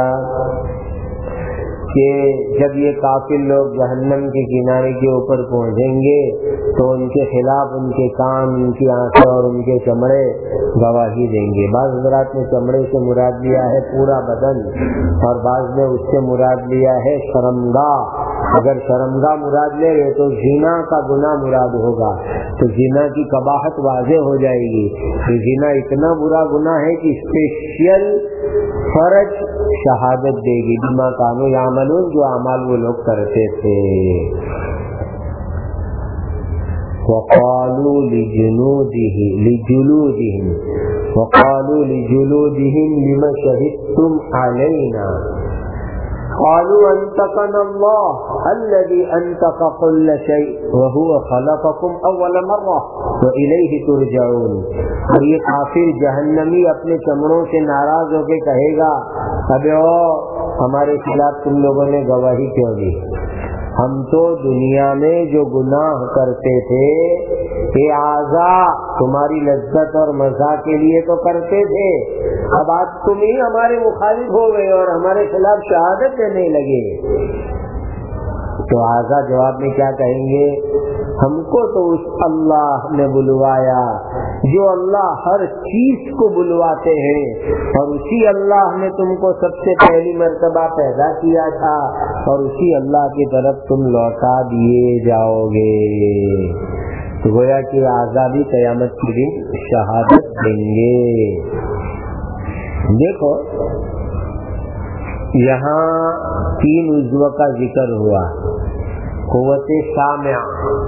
کہ جب یہ کافر لوگ جہنم کے کنارے کے اوپر پہنچیں گے تو ان کے خلاف ان کے کان، ان کی آنکھیں اور ان کے چمڑے گواہی دیں گے. بعض حضرات نے چمڑے سے مراد لیا ہے پورا بدن، اور بعض نے اس سے مراد لیا ہے شرمگاہ. اگر شرمگاہ مراد لے گئے تو زنا کا گناہ مراد ہوگا، تو زنا کی قباحت واضح ہو جائے گی. زنا اتنا برا گناہ ہے کہ اسپیشل فرج شہادت دے گی بما کانوا یعملون، جو اعمال وہ لوگ کرتے تھے. وقالوا لجلودهم لما شهدتم علينا قالوا انطقنا الله الذي انطق كل شيء وهو خلقكم اول مره واليه ترجعون. اور یہ کافر جہنمی اپنے چمڑوں سے ناراض ہو کے کہے گا ابے او ہمارے خلاف تم لوگوں نے گواہی کیوں دی؟ ہم تو دنیا میں جو گناہ کرتے تھے یہ اعضاء تمہاری لذت اور مزہ کے لیے تو کرتے تھے، اب آج تم ہی ہمارے مخالف ہو گئے اور ہمارے خلاف شہادت دینے لگے. تو اعضاء جواب میں کیا کہیں گے؟ ہم کو تو اس اللہ نے بلوایا جو اللہ ہر چیز کو بلواتے ہیں، اور اسی اللہ نے تم کو سب سے پہلی مرتبہ پیدا کیا تھا اور اسی اللہ کی طرف تم لوٹا دیے جاؤ گے. تو گویا کہ اعضاء بھی قیامت کے دن شہادت دیں گے. دیکھو یہاں 3 عضو کا ذکر ہوا، قوت سامع،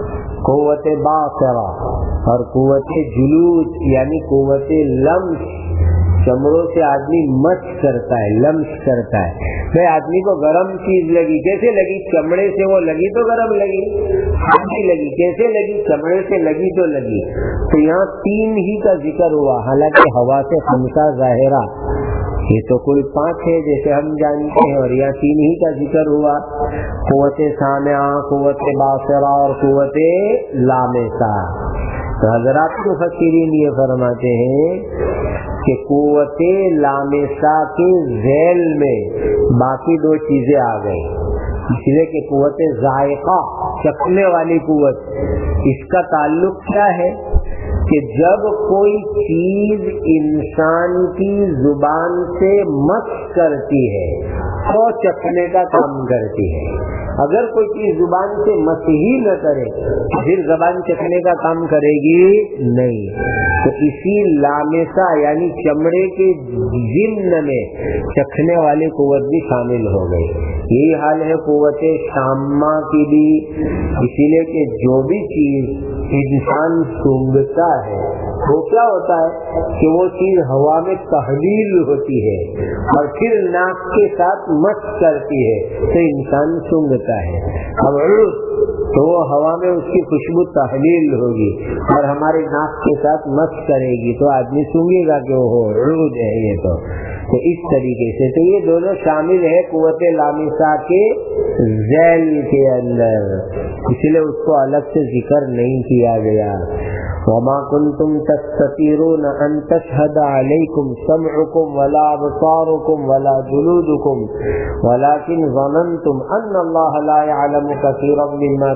قوت باصرہ اور قوت جلود یعنی قوت لمس. چمڑوں سے آدمی مس کرتا ہے، لمس کرتا ہے. بھائی آدمی کو گرم چیز لگی، کیسے لگی؟ چمڑے سے وہ لگی تو گرم لگی. ٹھنڈی لگی، کیسے لگی؟ چمڑے سے لگی تو لگی. تو یہاں 3 ہی کا ذکر ہوا، حالانکہ ہوا سے 5 ظاہرہ، یہ تو کل 5 ہے جیسے ہم جانتے ہیں، اور یہاں 3 ہی کا ذکر ہوا، قوت سامعہ، قوت باصرہ اور قوت لامسہ. تو حضرات مفسرین یہ فرماتے ہیں کہ قوت لامسہ کے ذیل میں باقی 2 چیزیں آ گئی، اس لیے کہ قوت ذائقہ، چکھنے والی قوت، اس کا تعلق کیا ہے کہ جب کوئی چیز انسان کی زبان سے مس کرتی ہے تو چکھنے کا کام کرتی ہے. اگر کوئی چیز زبان سے مس ہی نہ کرے پھر زبان چکھنے کا کام کرے گی نہیں. تو اسی لامسہ یعنی چمڑے کے ضمن میں چکھنے والی قوت بھی شامل ہو گئی. یہی حال ہے قوت شامہ کی بھی، اسی لیے کہ جو بھی چیز انسان سونگھتا ہے وہ کیا ہوتا ہے کہ وہ چیز ہوا میں تحلیل ہوتی ہے اور پھر ناک کے ساتھ مس کرتی ہے تو انسان سونگھتا ہے. اب تو وہ ہوا میں اس کی خوشبو تحلیل ہوگی اور ہمارے ناک کے ساتھ مس کرے گی تو آدمی سونگھے گا کہ وہ عود ہے یہ. تو اس طریقے سے تو یہ دونوں شامل ہے قوت لامسہ کے ذیل کے اندر، اس لیے اس کو الگ سے ذکر نہیں کیا گیا. وما كنتم تستطيعون ان تشهد عليكم سمعكم ولا ابصاركم ولا جلودكم ولكن ظننتم ان الله لا يعلم كثيرا مما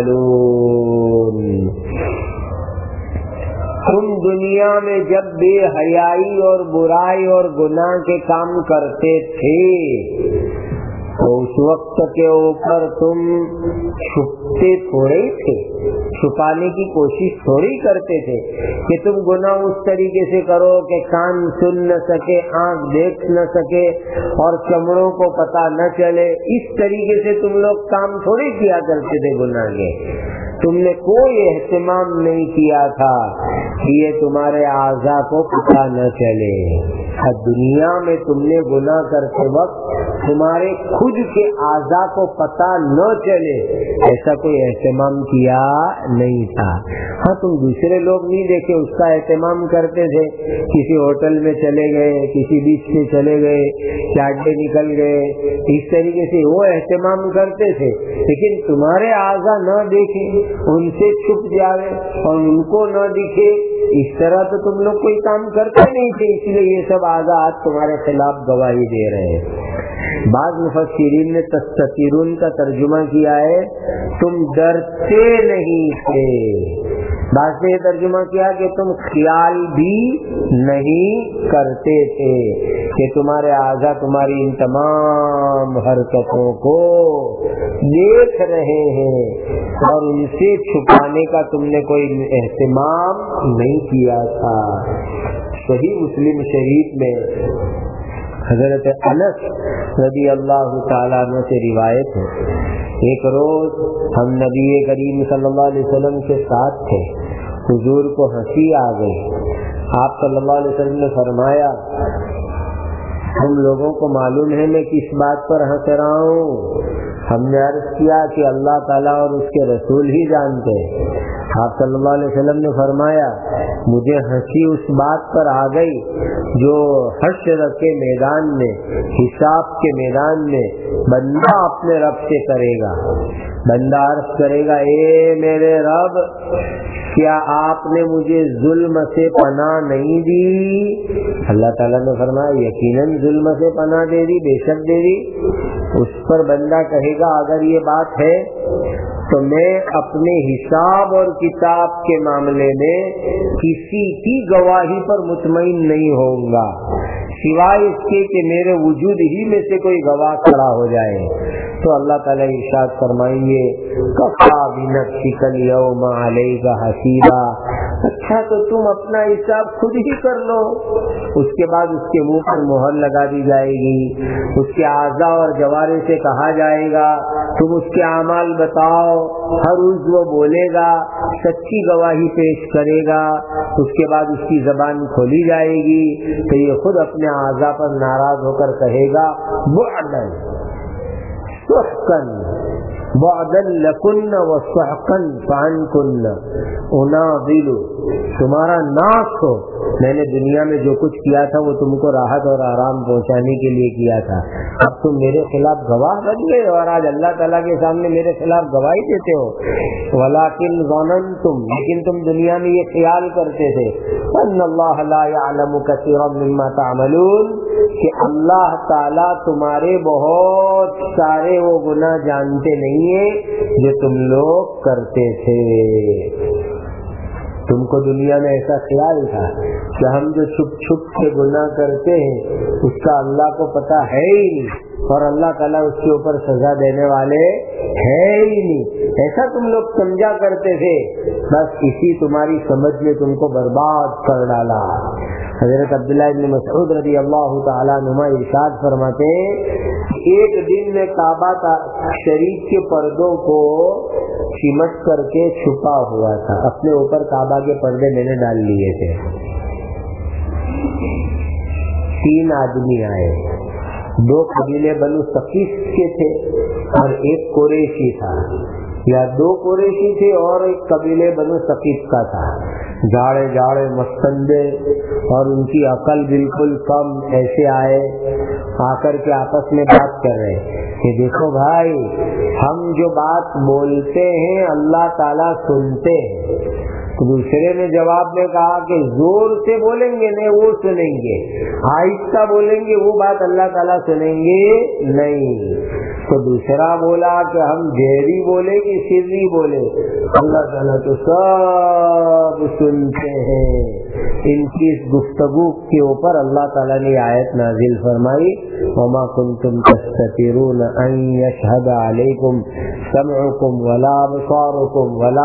تعملون. تم دنیا میں جب بے حیائی اور برائی اور گناہ کے کام کرتے تھے تو اس وقت کے اوپر تم چھپتے تھوڑے تھے، چھپانے کی کوشش تھوڑی کرتے تھے کہ تم گناہ اس طریقے سے کرو کہ کان سن نہ سکے، آنکھ دیکھ نہ سکے اور چمڑوں کو پتہ نہ چلے. اس طریقے سے تم لوگ کام تھوڑی کیا کرتے تھے گناہ کے. تم نے کوئی اہتمام نہیں کیا تھا کہ یہ تمہارے اعضاء کو پتہ نہ چلے. دنیا میں تم نے گناہ کرتے وقت تمہارے خود کے اعضاء کو پتہ نہ چلے ایسا کوئی اہتمام کیا نہیں تھا. ہاں تم دوسرے لوگ نہیں دیکھے اس کا اہتمام کرتے تھے, کسی ہوٹل میں چلے گئے, کسی بیچ میں چلے گئے, چاٹے نکل گئے, اس طریقے سے وہ اہتمام کرتے تھے. لیکن تمہارے اعضاء نہ دیکھے, ان سے چھپ جاوے اور ان کو نہ دکھے, اس طرح تو تم لوگ کوئی کام کرتے نہیں تھے, اس لیے یہ سب اعضاء آج تمہارے خلاف گواہی دے رہے ہیں. بعض مفسرین نے تستترون کا ترجمہ کیا ہے تم ڈرتے نہیں تھے, بعض نے یہ ترجمہ کیا کہ تم خیال بھی نہیں کرتے تھے کہ تمہارے اعضاء تمہاری ان تمام حرکتوں کو دیکھ رہے ہیں اور ان سے چھپانے کا تم نے کوئی اہتمام نہیں کیا تھا. صحیح مسلم شریف میں حضرت انس رضی اللہ تعالیٰ عنہ سے روایت ہے, ایک روز ہم نبی کریم صلی اللہ علیہ وسلم کے ساتھ تھے, حضور کو ہنسی آ گئی. آپ صلی اللہ علیہ وسلم نے فرمایا ہم لوگوں کو معلوم ہے میں کس بات پر ہنس رہا ہوں. ہم نے عرض کیا کہ اللہ تعالیٰ اور اس کے رسول ہی جانتے ہیں. آپ صلی اللہ علیہ وسلم نے فرمایا مجھے ہنسی اس بات پر آ گئی جو حشر کے میدان میں, حساب کے میدان میں بندہ اپنے رب سے کرے گا. بندہ عرض کرے گا اے میرے رب کیا آپ نے مجھے ظلم سے پناہ نہیں دی؟ اللہ تعالیٰ نے فرمایا یقیناً ظلم سے پناہ دے دی, بے شک دے دی. اس پر بندہ کہے گا اگر یہ بات ہے تو میں اپنے حساب اور کتاب کے معاملے میں کسی کی گواہی پر مطمئن نہیں ہوں گا سوائے اس کے کہ میرے وجود ہی میں سے کوئی گواہ کھڑا ہو جائے. تو اللہ تعالیٰ ارشاد فرمائیں گے کفا بنفسک الیوم علیک حسیبا, اچھا تو تم اپنا حساب خود ہی کر لو. اس کے بعد اس کے منہ پر مہر لگا دی جائے گی, اس کے اعضاء اور جوارح سے کہا جائے گا تم اس کے اعمال بتاؤ. ہر روز وہ بولے گا, سچی گواہی پیش کرے گا. اس کے بعد اس کی زبان کھولی جائے گی تو یہ خود اپنے اعضاء پر ناراض ہو کر کہے گا بعدن سحقن بعدن لکن وسحقن فعنکن اناضل, تمہارا ناس ہو, میں نے دنیا میں جو کچھ کیا تھا وہ تم کو راحت اور آرام پہنچانے کے لیے کیا تھا, اب تم میرے خلاف گواہ بن گئے اور آج اللہ تعالیٰ کے سامنے میرے خلاف گواہی دیتے ہو. ولکن ظننتم, لیکن تم دنیا میں یہ خیال کرتے تھے ان اللہ لا یعلم کثیرا مما تعملون, کہ اللہ تعالیٰ تمہارے بہت سارے وہ گناہ جانتے نہیں ہیں جو تم لوگ کرتے تھے. تم کو دنیا میں ایسا خیال تھا کہ ہم جو چھپ چھپ کے گناہ کرتے ہیں اس کا اللہ کو پتہ ہے ہی نہیں اور اللہ تعالیٰ اس کے اوپر سزا دینے والے ہے ہی نہیں, ایسا تم لوگ سمجھا کرتے تھے. بس اسی تمہاری سمجھ نے تم کو برباد کر ڈالا. حضرت عبداللہ بن مسعود رضی اللہ تعالیٰ عنہ ارشاد فرماتے ایک دن میں کعبہ شریف کے پردوں کو سمٹ کر کے چھپا ہوا تھا, اپنے اوپر کعبہ کے پردے میں نے ڈال لیے تھے. 3 آدمی آئے, 2 قبیلے بنو ثقیف کے تھے اور ایک قریشی تھا, یا 2 قریشی تھے اور ایک قبیلے بنو ثقیف کا تھا. جاڑے جاڑے مستندے اور ان کی عقل بالکل کم, ایسے آئے آ کر کے آپس میں بات کر رہے کہ دیکھو بھائی ہم جو بات بولتے ہیں اللہ تعالیٰ سنتے ہیں. دوسرے نے جواب میں کہا کہ زور سے بولیں گے نہیں وہ سنیں گے, آہستہ بولیں گے وہ بات اللہ تعالیٰ سنیں گے نہیں. تو دوسرا بولا کہ ہم جہری بولے کہ سری بولے, اللہ تعالیٰ تو سب سنتے ہیں. ان کی اس گفتگو کے اوپر اللہ تعالیٰ نے آیت نازل فرمائی وما کنتم تستترون ان یشہد علیکم سمعكم ولا أبصاركم ولا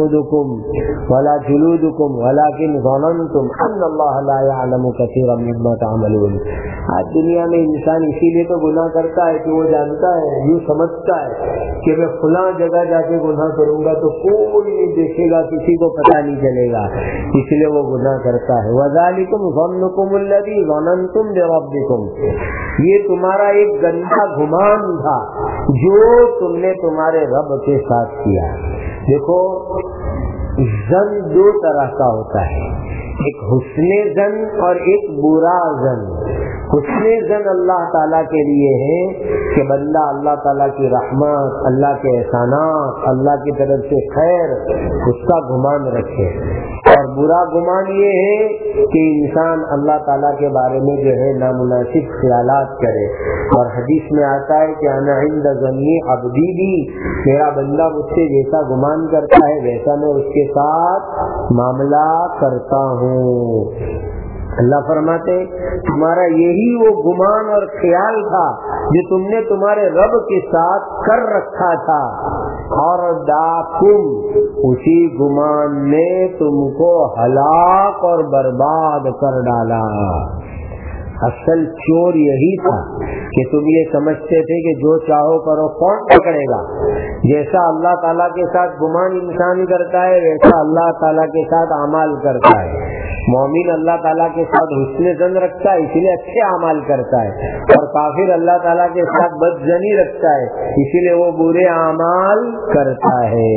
جلودكم ولكن ظننتم أن الله لا يعلم كثيرا مما تعملون. آج دنیا میں انسان اسی لیے تو گناہ کرتا ہے کہ وہ جانتا ہے، یوں سمجھتا ہے کہ میں فلاں جگہ جا کے گناہ کروں گا تو کوئی نہیں دیکھے گا، کسی کو پتہ نہیں چلے گا، اس لیے وہ گناہ کرتا ہے. وذالکم ظنکم الذی ظننتم بربکم، یہ تمہارا ایک گندا گمان تھا جو تم نے تمہارے رب کے ساتھ کیا. دیکھو ظن دو طرح کا ہوتا ہے، ایک حسن ظن اور ایک برا ظن. حسن ظن اللہ تعالیٰ کے لیے ہے کہ بندہ اللہ تعالیٰ کی رحمت، اللہ کے احسانات، اللہ کی طرف سے خیر، اس کا گمان رکھے. اور برا گمان یہ ہے کہ انسان اللہ تعالیٰ کے بارے میں جو ہے نامناسب خیالات کرے. اور حدیث میں آتا ہے کہ انا عند ظن عبدی بھی، میرا بندہ مجھ سے جیسا گمان کرتا ہے ویسا میں اس کے ساتھ معاملہ کرتا ہوں. اللہ فرماتے تمہارا یہی وہ گمان اور خیال تھا جو تم نے تمہارے رب کے ساتھ کر رکھا تھا، اور داکم اسی گمان نے تم کو ہلاک اور برباد کر ڈالا. اصل چور یہی تھا کہ تم یہ سمجھتے تھے کہ جو چاہو کرو، کون پکڑے گا. جیسا اللہ تعالیٰ کے ساتھ گمان انسان کرتا ہے ویسا اللہ تعالیٰ کے ساتھ اعمال کرتا ہے. مومن اللہ تعالیٰ کے ساتھ حسن ظن رکھتا ہے، اسی لیے اچھے اعمال کرتا ہے، اور کافر اللہ تعالیٰ کے ساتھ بد ظنی رکھتا ہے، اسی لیے وہ برے اعمال کرتا ہے.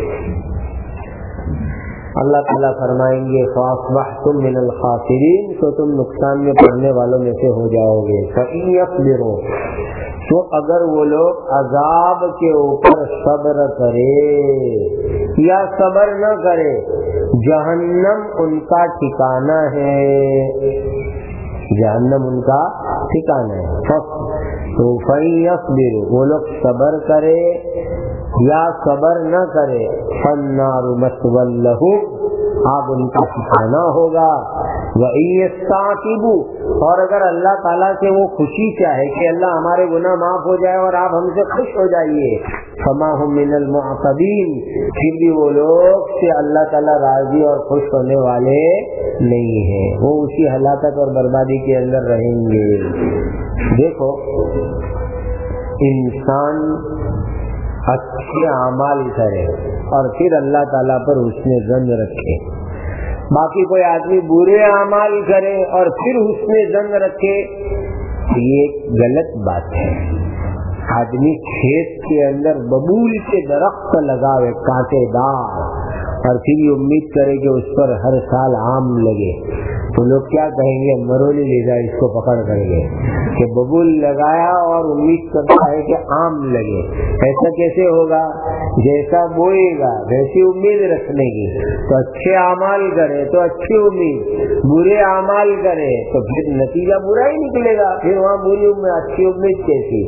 اللہ تعالیٰ فرمائیں گے فَأَصْبَحْتُم مِّنَ الْخَاسِرِينَ، تو تم نقصان میں پڑنے والوں میں سے ہو جاؤ گے. فَإِن يَصْبِرُوا، تو اگر وہ لوگ عذاب کے اوپر صبر کرے یا صبر نہ کرے، جہنم ان کا ٹھکانہ ہے، جہنم ان کا ٹھکانہ ہے. تو فَإِن يَصْبِرُوا، وہ لوگ صبر کرے یا صبر نہ کرے، فَالنَّارُ مَثْوًى لَهُمْ، آگ ان کا ٹھکانہ ہوگا. وَإِن يَسْتَعْتِبُوا، اور اگر اللہ تعالیٰ سے وہ خوشی چاہے کہ اللہ ہمارے گناہ معاف ہو جائے اور آپ ہم سے خوش ہو جائیے، فَمَا هُم مِّنَ الْمُعْتَبِينَ، پھر بھی وہ لوگ سے اللہ تعالیٰ راضی اور خوش ہونے والے نہیں ہیں، وہ اسی ہلاکت اور بربادی کے اندر رہیں گے. دیکھو انسان اچھے اعمال کرے اور پھر اللہ تعالیٰ پر حسن ظن رکھے. باقی کوئی آدمی برے اعمال کرے اور پھر حسن ظن رکھے، یہ غلط بات ہے. آدمی کھیت کے اندر ببول کے درخت لگاوے کانٹے دار اور پھر یہ امید کرے کہ اس پر ہر سال آم لگے، تو لوگ کیا کہیں گے؟ مرولی لے جائے اس کو پکڑ کر کے، کہ ببول لگایا اور امید کرتا ہے کہ آم لگے. ایسا کیسے ہوگا؟ جیسا بوئے گا ویسی امید رکھنے کی. تو اچھے اعمال کرے تو اچھی امید، برے اعمال کرے تو پھر نتیجہ برا ہی نکلے گا، پھر وہاں بری امید اچھی امید کیسی.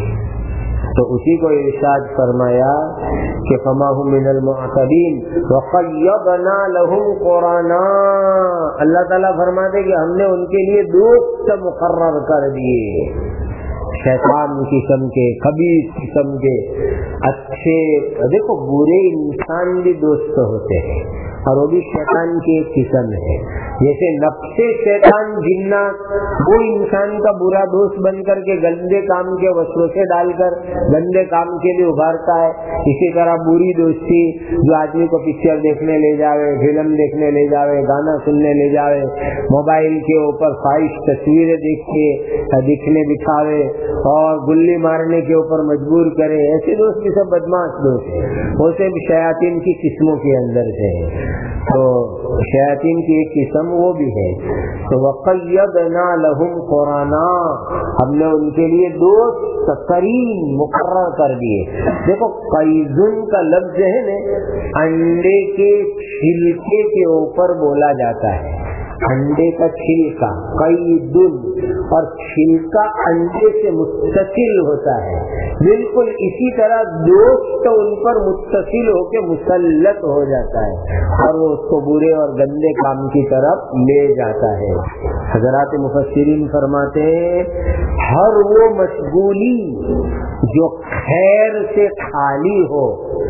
تو اسی کو ارشاد فرمایا کہ فما هم من المعتدین وقیضنا لهم قرانا، اللہ تعالیٰ فرماتے کہ ہم نے ان کے لیے دوست مقرر کر دیے، شیطان قسم کے، خبیث قسم کے، اچھے. دیکھو برے انسان بھی دوست ہوتے ہیں اور وہ بھی شیطان کی ایک قسم ہے. جیسے نفس شیطان جنات وہ انسان کا برا دوست بن کر کے گندے کام کے وسوسے ڈال کر گندے کام کے لیے ابھارتا ہے، اسی طرح بری دوستی جو آدمی کو پکچر دیکھنے لے جاوے، فلم دیکھنے لے جاوے، گانا سننے لے جاوے، موبائل کے اوپر خواہش تصویریں دیکھ کے دکھنے دکھاوے اور گلی مارنے کے اوپر مجبور کرے، ایسے دوست بھی سب بدماش دوست ہیں، وہ سب شیاطین کی قسموں کے اندر سے ہیں. تو شیاطین کی ایک قسم وہ بھی ہے. تو وقیضنا لهم قرانا، ہم نے ان کے لیے دوست قرین مقرر کر دیے. دیکھو قیضن کا لفظ ہے نا، انڈے کے چھلکے کے اوپر بولا جاتا ہے، انڈے کا چھلکا قیدن، اور چھلکا انڈے سے متصل ہوتا ہے. بالکل اسی طرح دوست ان پر متصل ہو کے مسلط ہو جاتا ہے اور وہ اس کو برے اور گندے کام کی طرف لے جاتا ہے. حضرات مفسرین فرماتے ہیں ہر وہ مشغولی جو خیر سے خالی ہو،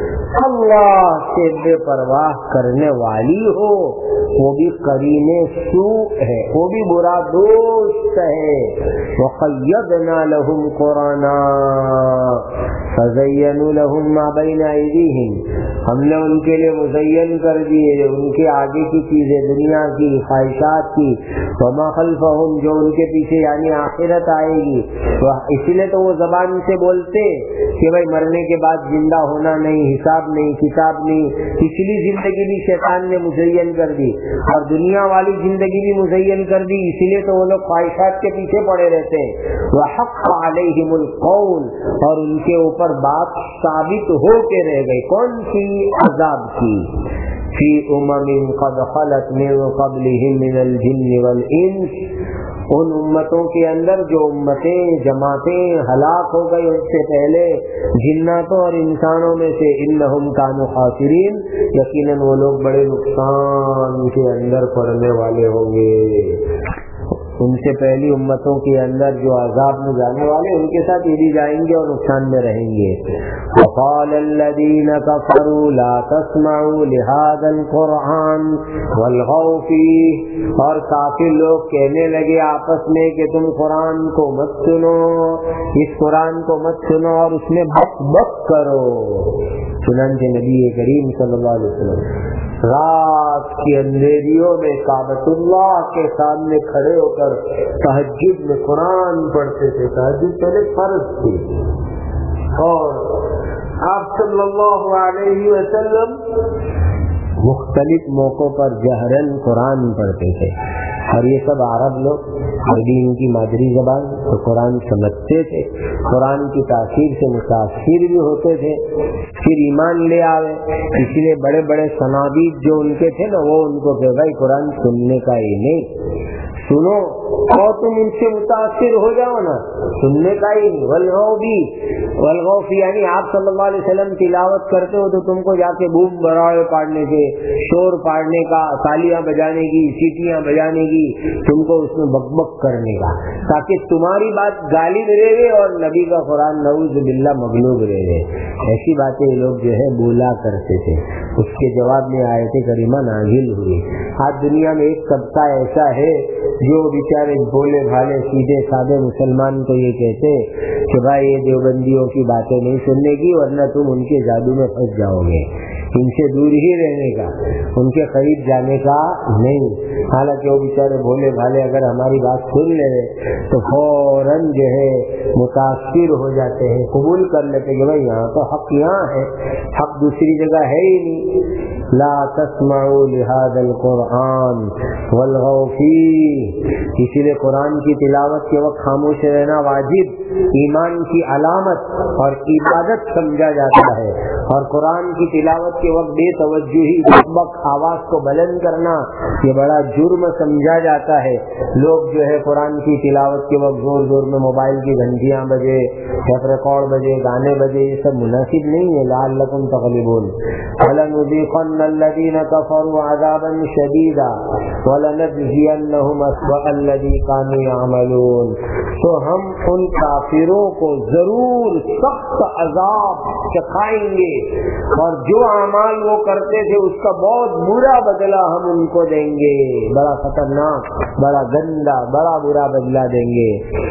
اللہ سے بے پرواہ کرنے والی ہو، وہ بھی قرینے سوء ہے، وہ بھی برا دوست ہے. وَقَيَّضْنَا لَهُمْ قُرَانًا فَزَيَّنُوا لَهُم مَّا بَيْنَ أَيْدِيهِمْ، ہم نے ان کے لیے مزین کر دیے ان کے آگے کی چیزیں، دنیا کی خواہشات کی، وَمَا خَلْفَهُمْ، جو ان کے پیچھے یعنی آخرت آئے گی. اسی لیے تو وہ زبان سے بولتے کہ بھائی مرنے کے بعد زندہ ہونا نہیں، حساب نہیں، کتاب نہیں. پچھلی زندگی بھی شیطان نے مزین کر دی اور دنیا والی زندگی بھی مزین کر دی، اسی لیے تو وہ لوگ خواہشات کے پیچھے پڑے رہتے ہیں. وَحَقَّ عَلَيْهِمُ الْقَوْلُ، اور ان کے اوپر بات ثابت ہو کے رہ گئی. کون سی؟ عذاب کی. فِي أُمَمٍ قَدْ خَلَتْ مِن قَبْلِهِم مِّنَ الْجِنِّ وَالْإِنسِ، ان امتوں کے اندر جو امتیں جماعتیں ہلاک ہو گئی ان سے پہلے جناتوں اور انسانوں میں سے. انہم کانوا خاسرین، یقیناً وہ لوگ بڑے نقصان کے اندر پڑنے والے ہوں گے. ان سے پہلی امتوں کے اندر جو عذاب میں جانے والے ان کے ساتھ یہ بھی جائیں گے اور نقصان میں رہیں گے. وقال الذين كفروا لا تسمعوا لهذا القرآن والغوا فيه، اور کافر لوگ کہنے لگے آپس میں کہ تم قرآن کو مت سنو، اس قرآن کو مت سنو اور اس میں بک بک کرو. چنانچہ نبی کریم صلی اللہ علیہ وسلم رات کی اندھیریوں میں کعبۃ اللہ کے سامنے کھڑے ہو کر تہجد میں قرآن پڑھتے تھے. تہجد پہلے فرض تھی اور آپ صلی اللہ علیہ وسلم مختلف موقعوں پر جہرن قرآن پڑھتے تھے. اور یہ سب عرب لوگ، عربی ان کی مادری زبان، تو قرآن سمجھتے تھے، قرآن کی تاثیر سے متاثر بھی ہوتے تھے، پھر ایمان لے آئے. اس لیے بڑے بڑے صنادید جو ان کے تھے نا، وہ ان کو کہ بھائی قرآن سننے کا ہی نہیں، سنو اور تم ان سے متاثر ہو جاؤ نا، سننے کا ہی نہیں. والغو فی، یعنی آپ صلی اللہ علیہ وسلم تلاوت کرتے ہو تو تم کو جا کے بوم برائے پاڑنے سے، شور پاڑنے کا، تالیاں بجانے کی، سیٹیاں بجانے کی، تم کو اس میں بک بک کرنے کا، تاکہ تمہاری بات غالب رہے اور نبی کا قرآن نعوذ باللہ مغلوب رہے. ایسی باتیں یہ لوگ جو ہے بولا کرتے تھے. اس کے جواب میں آیت کریمہ نازل ہوئی. آج دنیا میں ایک طبقہ ایسا ہے جو بیچارے بولے بھالے سیدھے سادے مسلمان کو یہ کہتے کہ بھائی یہ دیوبندیوں کی باتیں نہیں سننے کی، ورنہ تم ان کے جادو میں پھنس جاؤ گے. ان سے دور ہی رہنے کا، ان کے قریب جانے کا نہیں. حالانکہ وہ بیچارے بھولے بھالے اگر ہماری بات سن لے تو فوراً جو ہے متاثر ہو جاتے ہیں، قبول کر لیتے کہ بھائی یہاں تو حق یہاں ہے، حق دوسری جگہ ہے ہی نہیں. لا تسمعوا لهذا القرآن والغوا فيه، اسی لیے قرآن کی تلاوت کے وقت خاموش رہنا واجب، ایمان کی علامت اور عبادت سمجھا جاتا ہے. اور قرآن کی تلاوت کے وقت بے توجہی بک آواز کو بلند کرنا یہ بڑا جرم سمجھا جاتا ہے. لوگ جو ہے قرآن کی تلاوت کے وقت زور زور میں موبائل کی گھنٹیاں بجے، ٹیپ ریکارڈ بجے، گانے بجے، یہ سب مناسب نہیں ہے. لعلکم تغلبون. وَلَنُذِيقَنَّ الَّذِينَ كَفَرُوا عَذَابًا شَدِيدًا وَلَنَجْزِيَنَّهُمْ أَسْوَأَ الَّذِي كَانُوا يَعْمَلُونَ. تو ہم ان کافروں کو ضرور سخت عذاب چکھائیں گے اور جو اعمال وہ کرتے تھے اس کا بہت برا بدلہ ہم ان کو دیں گے. بڑا خطرناک، بڑا گندا، بڑا برا بدلہ دیں گے.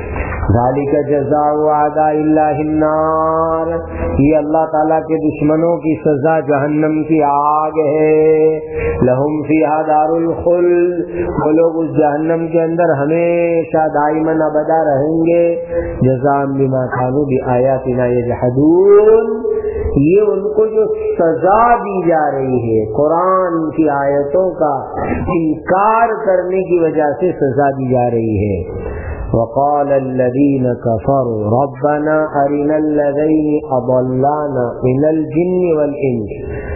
ذالک جزاء اعداء اللہ النار، یہ اللہ تعالیٰ کے دشمنوں کی سزا جہنم کی آگ ہے. لہم فیہا دار الخلد، وہ لوگ اس جہنم کے اندر ہمیشہ دائماً ابدا رہیں گے. جزاء بما کانوا بآیاتنا یجحدون، یہ ان کو جو سزا دی جا رہی ہے قرآن کی آیتوں کا انکار کرنے کی وجہ سے سزا دی جا رہی ہے. وقال الذين كفروا ربنا أرنا الذين أضلانا من الجن والإنس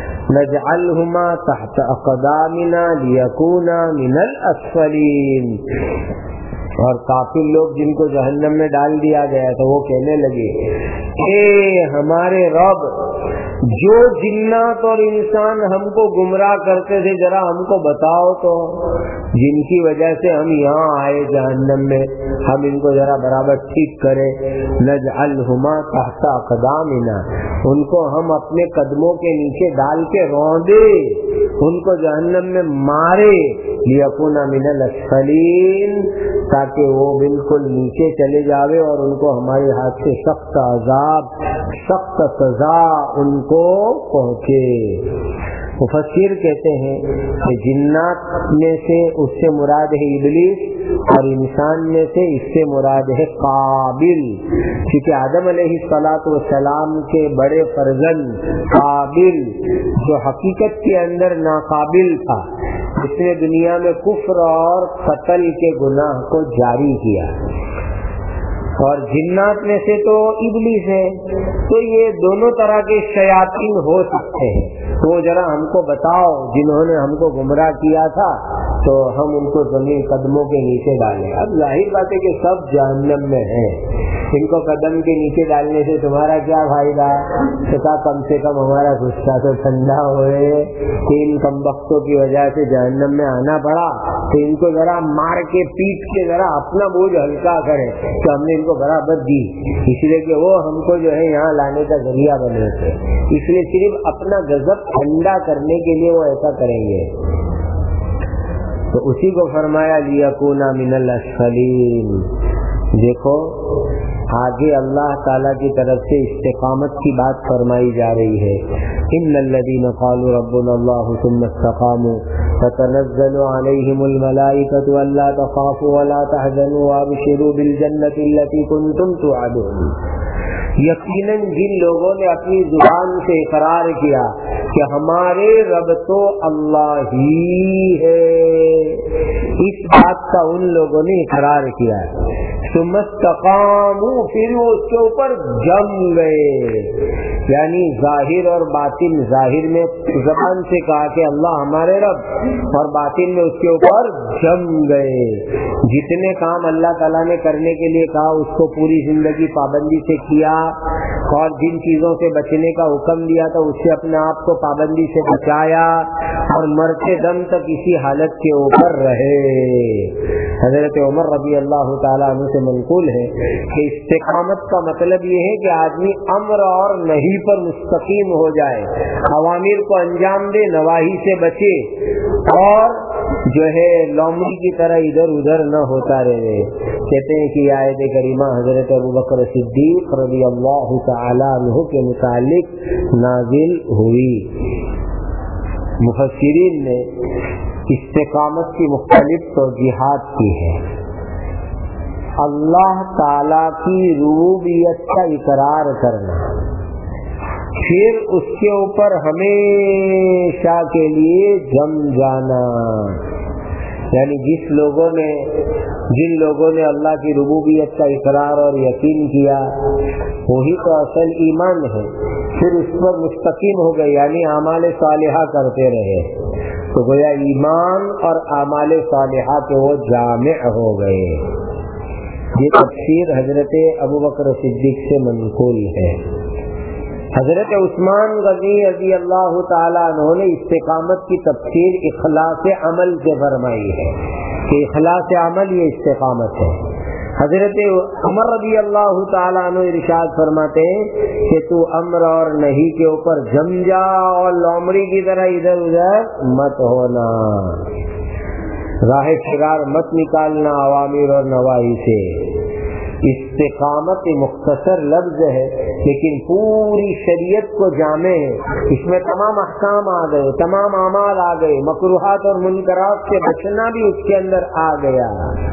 نجعلهما تحت أقدامنا ليكونا من الأسفلين. اور کافر لوگ جن کو جہنم میں ڈال دیا گیا تو وہ کہنے لگے اے ہمارے رب، جو جنات اور انسان ہم کو گمراہ کرتے تھے ذرا ہم کو بتاؤ تو، جن کی وجہ سے ہم یہاں آئے جہنم میں، ہم ان کو ذرا برابر ٹھیک کریں. نجعلہما تحت اقدامنا، ان کو ہم اپنے قدموں کے نیچے ڈال کے روندے، ان کو جہنم میں مارے. لیکون من الاسفلین، تاکہ وہ بالکل نیچے چلے جاوے اور ان کو ہمارے ہاتھ سے سخت عذاب، سخت سزا ان کو پہنچے. مفسر کہتے ہیں کہ جنات میں سے اس سے مراد ہے ابلیس، اور انسان میں سے اس سے مراد ہے قابل، کیونکہ آدم علیہ السلام کے بڑے فرزند قابل، جو حقیقت کے اندر ناقابل تھا، اس نے دنیا میں کفر اور قتل کے گناہ کو جاری کیا. اور جنات میں سے تو ابلیس ہے، تو یہ دونوں طرح کے شیاطین ہو سکتے ہیں. تو ذرا ہم کو بتاؤ، جنہوں نے ہم کو گمراہ کیا تھا تو ہم ان کو زمین قدموں کے نیچے ڈالیں. اب ظاہر بات ہے کہ سب جہنم میں ہیں، ان کو قدم کے نیچے ڈالنے سے تمہارا کیا فائدہ؟ کم سے کم ہمارا غصہ تو ٹھنڈا ہوئے کہ ان کمبختوں کی وجہ سے جہنم میں آنا پڑا، تو ان کو ذرا مار کے پیٹ کے ذرا اپنا بوجھ ہلکا کرے تو ہم نے ان کو برابر دی، اس لیے کہ وہ ہم کو جو ہے یہاں لانے کا ذریعہ بنے تھے. اس لیے صرف اپنا غضب ٹھنڈا کرنے کے لیے وہ ایسا کریں گے. تو اسی کو فرمایا لیکونا من الاسفلین. دیکھو آگے اللہ تعالیٰ کی طرف سے استقامت کی بات فرمائی جا رہی ہے. ان الذین قالوا ربنا اللہ ثم استقاموا تتنزل علیہم الملائکۃ الا تخافوا ولا تحزنوا وابشروا بالجنۃ التي کنتم توعدون. یقیناً جن لوگوں نے اپنی زبان سے اقرار کیا کہ ہمارے رب تو اللہ ہی ہے، اس بات کا ان لوگوں نے اقرار کیا، ثم استقاموا، پھر وہ اس کے اوپر جم گئے. یعنی ظاہر اور باطن، ظاہر میں زبان سے کہا کہ اللہ ہمارے رب، اور باطن میں اس کے اوپر جم گئے. جتنے کام اللہ تعالیٰ نے کرنے کے لیے کہا اس کو پوری زندگی پابندی سے کیا، اور جن چیزوں سے بچنے کا حکم دیا تھا اس سے اپنے آپ کو پابندی سے بچایا، اور مرتے دم تک اسی حالت کے اوپر رہے. حضرت عمر رضی اللہ تعالیٰ عنہ سے منقول ہے کہ استقامت کا مطلب یہ ہے کہ آدمی امر اور نہی پر مستقیم ہو جائے، اوامر کو انجام دے، نواہی سے بچے، اور جو ہے لومڑی کی طرح ادھر ادھر نہ ہوتا رہے. کہتے ہیں کہ آیت کریمہ حضرت ابوبکر صدیق رضی اللہ تعالی عنہ کے متعلق نازل ہوئی. مفسرین نے استقامت کی مختلف توجیحات کی ہے. اللہ تعالی کی ربوبیت کا اقرار کرنا، پھر اس کے اوپر ہمیشہ کے لیے جم جانا. یعنی جن لوگوں نے اللہ کی ربوبیت کا اقرار اور یقین کیا وہی تو اصل ایمان ہے، پھر اس پر مستقیم ہو گئے، یعنی اعمال صالحہ کرتے رہے، تو گویا ایمان اور اعمال صالحہ کے وہ جامع ہو گئے. یہ تفسیر حضرت ابوبکر صدیق سے منقول ہے. حضرت عثمان غنی رضی اللہ تعالیٰ عنہ نے استقامت کی تفسیر اخلاص عمل سے فرمائی ہے کہ اخلاص عمل یہ استقامت ہے. حضرت عمر رضی اللہ تعالیٰ عنہ ارشاد فرماتے ہیں کہ تو امر اور نہیں کے اوپر جم جا اور لومڑی کی طرح ادھر ادھر مت ہونا، راہ فرار مت نکالنا اوامر اور نواہی سے. استقامت مختصر لفظ ہے لیکن پوری شریعت کو جامع ہے. اس میں تمام احکام آ گئے، تمام اعمال آ گئے، مکروہات اور منکرات سے بچنا بھی اس کے اندر آ گیا.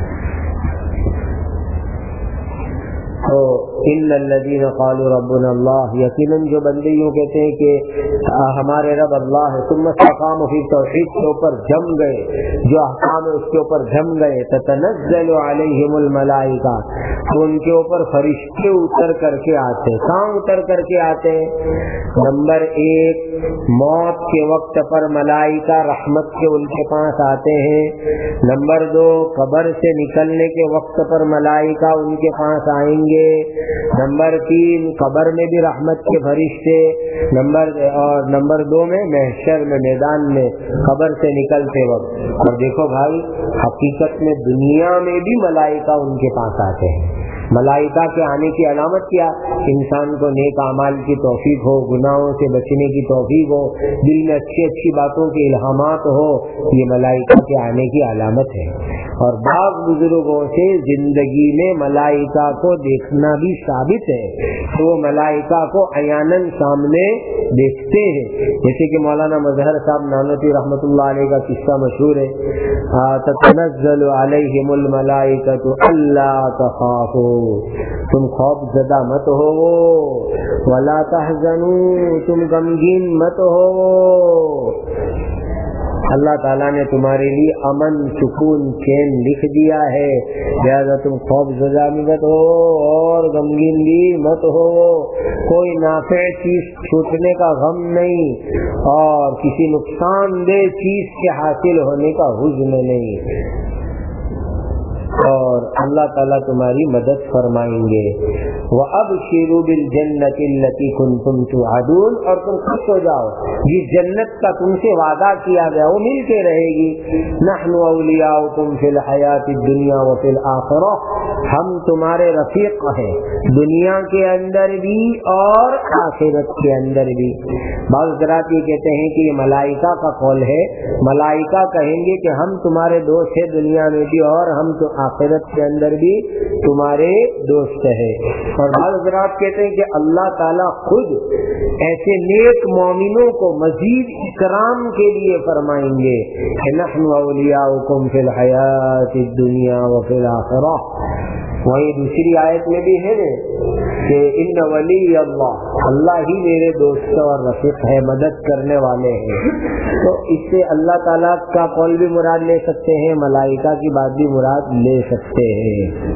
تو ان الذین قالوا ربنا اللہ، یقیناً جو بندے یوں کہتے ہیں کہ ہمارے رب اللہ ہے، ثم استقاموا، پھر توحید کے اوپر جم گئے، جو احکام ہے اس کے اوپر جم گئے، تتنزل علیہم الملائکہ، تو ان کے اوپر فرشتے اتر کر کے آتے. کہاں اتر کر کے آتے ہیں؟ نمبر 1، موت کے وقت پر ملائکہ رحمت کے ان کے پاس آتے ہیں. نمبر 2، قبر سے نکلنے کے وقت پر ملائکہ ان کے پاس آئیں گے. نمبر 3 قبر میں بھی رحمت کے فرشتے، نمبر 2 میں محشر میں میدان میں قبر سے نکلتے وقت۔ اور دیکھو بھائی، حقیقت میں دنیا میں بھی ملائکہ ان کے پاس آتے ہیں۔ ملائکہ کے آنے کی علامت کیا؟ انسان کو نیک اعمال کی توفیق ہو، گناہوں سے بچنے کی توفیق ہو، دل میں اچھی اچھی باتوں کے الہامات ہو، یہ ملائکہ کے آنے کی علامت ہے۔ اور بعض بزرگوں سے زندگی میں ملائکہ کو دیکھنا بھی ثابت ہے، تو وہ ملائکہ کو عیاناً سامنے دیکھتے ہیں، جیسے کہ مولانا مظہر صاحب نانوتوی رحمۃ اللہ علیہ کا قصہ مشہور ہے، تتنزل علیہم الملائکۃ الا تخافوا، تم خوف زدہ مت ہو، ولا تحزنوا، تم غمگین مت ہو۔ اللہ تعالیٰ نے تمہارے لیے امن، سکون، چین لکھ دیا ہے، لہذا تم خوف زدہ مت ہو اور غمگین بھی مت ہو۔ کوئی نافع چیز چھوٹنے کا غم نہیں اور کسی نقصان دہ چیز کے حاصل ہونے کا حزن نہیں، اور اللہ تعالیٰ تمہاری مدد فرمائیں گے۔ وَأَبْشِرُوا بِالْجَنَّةِ الَّتِي كُنتُمْ تُوعَدُونَ، اور تم خوش ہو جاؤ، جس جنت کا تم سے وعدہ کیا گیا وہ مل کے رہے گی۔ نَحْنُ أَوْلِيَاؤُكُمْ فِي الْحَيَاةِ الدُّنْيَا وَفِي الْآخِرَةِ، ہم تمہارے رفیق ہیں دنیا کے اندر بھی اور آخرت کے اندر بھی۔ بعض حضرات یہ کہتے ہیں کہ یہ ملائکہ کا قول ہے، ملائکہ کہیں گے کہ ہم تمہارے دوست ہیں دنیا میں بھی اور ہم تو آخرت کے اندر بھی تمہارے دوست ہے۔ اور بعض حضرات کہتے ہیں کہ اللہ تعالیٰ خود ایسے نیک مومنوں کو مزید اکرام کے لیے فرمائیں گے کہ نحن اولیاؤکم فی الحیات الدنیا وفی الآخرہ۔ وہیں دوسری آیت میں بھی ہے کہ ان ولی اللہ، اللہ ہی میرے دوست اور رفیق ہے، مدد کرنے والے ہیں۔ تو اس سے اللہ تعالیٰ کا قول بھی مراد لے سکتے ہیں، ملائکہ کی بات بھی مراد لے سکتے ہیں۔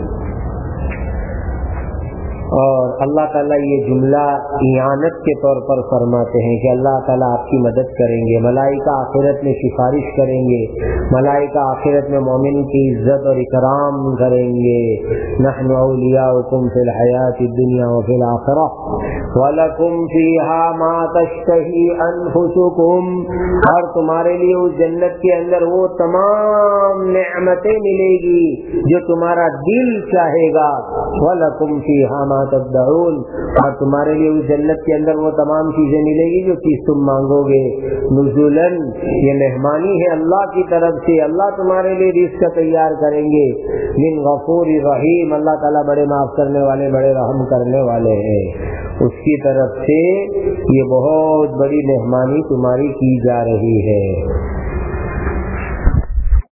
اور اللہ تعالیٰ یہ جملہ اعانت کے طور پر فرماتے ہیں کہ اللہ تعالیٰ آپ کی مدد کریں گے، ملائکہ آخرت میں سفارش کریں گے، ملائکہ آخرت میں مومن کی عزت اور اکرام کریں گے۔ نحن اولیاؤکم فی الحیات الدنیا وفی الآخرہ وَلَكُمْ فِيهَا مَا تَشْتَهِي أَنفُسُكُمْ، اور تمہارے لیے اس جنت کے اندر وہ تمام نعمتیں ملے گی جو تمہارا دل چاہے گا۔ وَلَكُمْ فِيهَا مَا تَدَّعُونَ، اور تمہارے لیے اس جنت کے اندر وہ تمام چیزیں ملے گی جو چیز تم مانگو گے۔ نزلاً، یہ مہمانی ہے اللہ کی طرف سے، اللہ تمہارے لیے رزق تیار کریں گے۔ من غفور رحیم، اللہ تعالیٰ بڑے معاف کرنے والے، بڑے رحم کرنے والے ہیں، اس کی طرف سے یہ بہت بڑی مہمانی تمہاری کی جا رہی ہے۔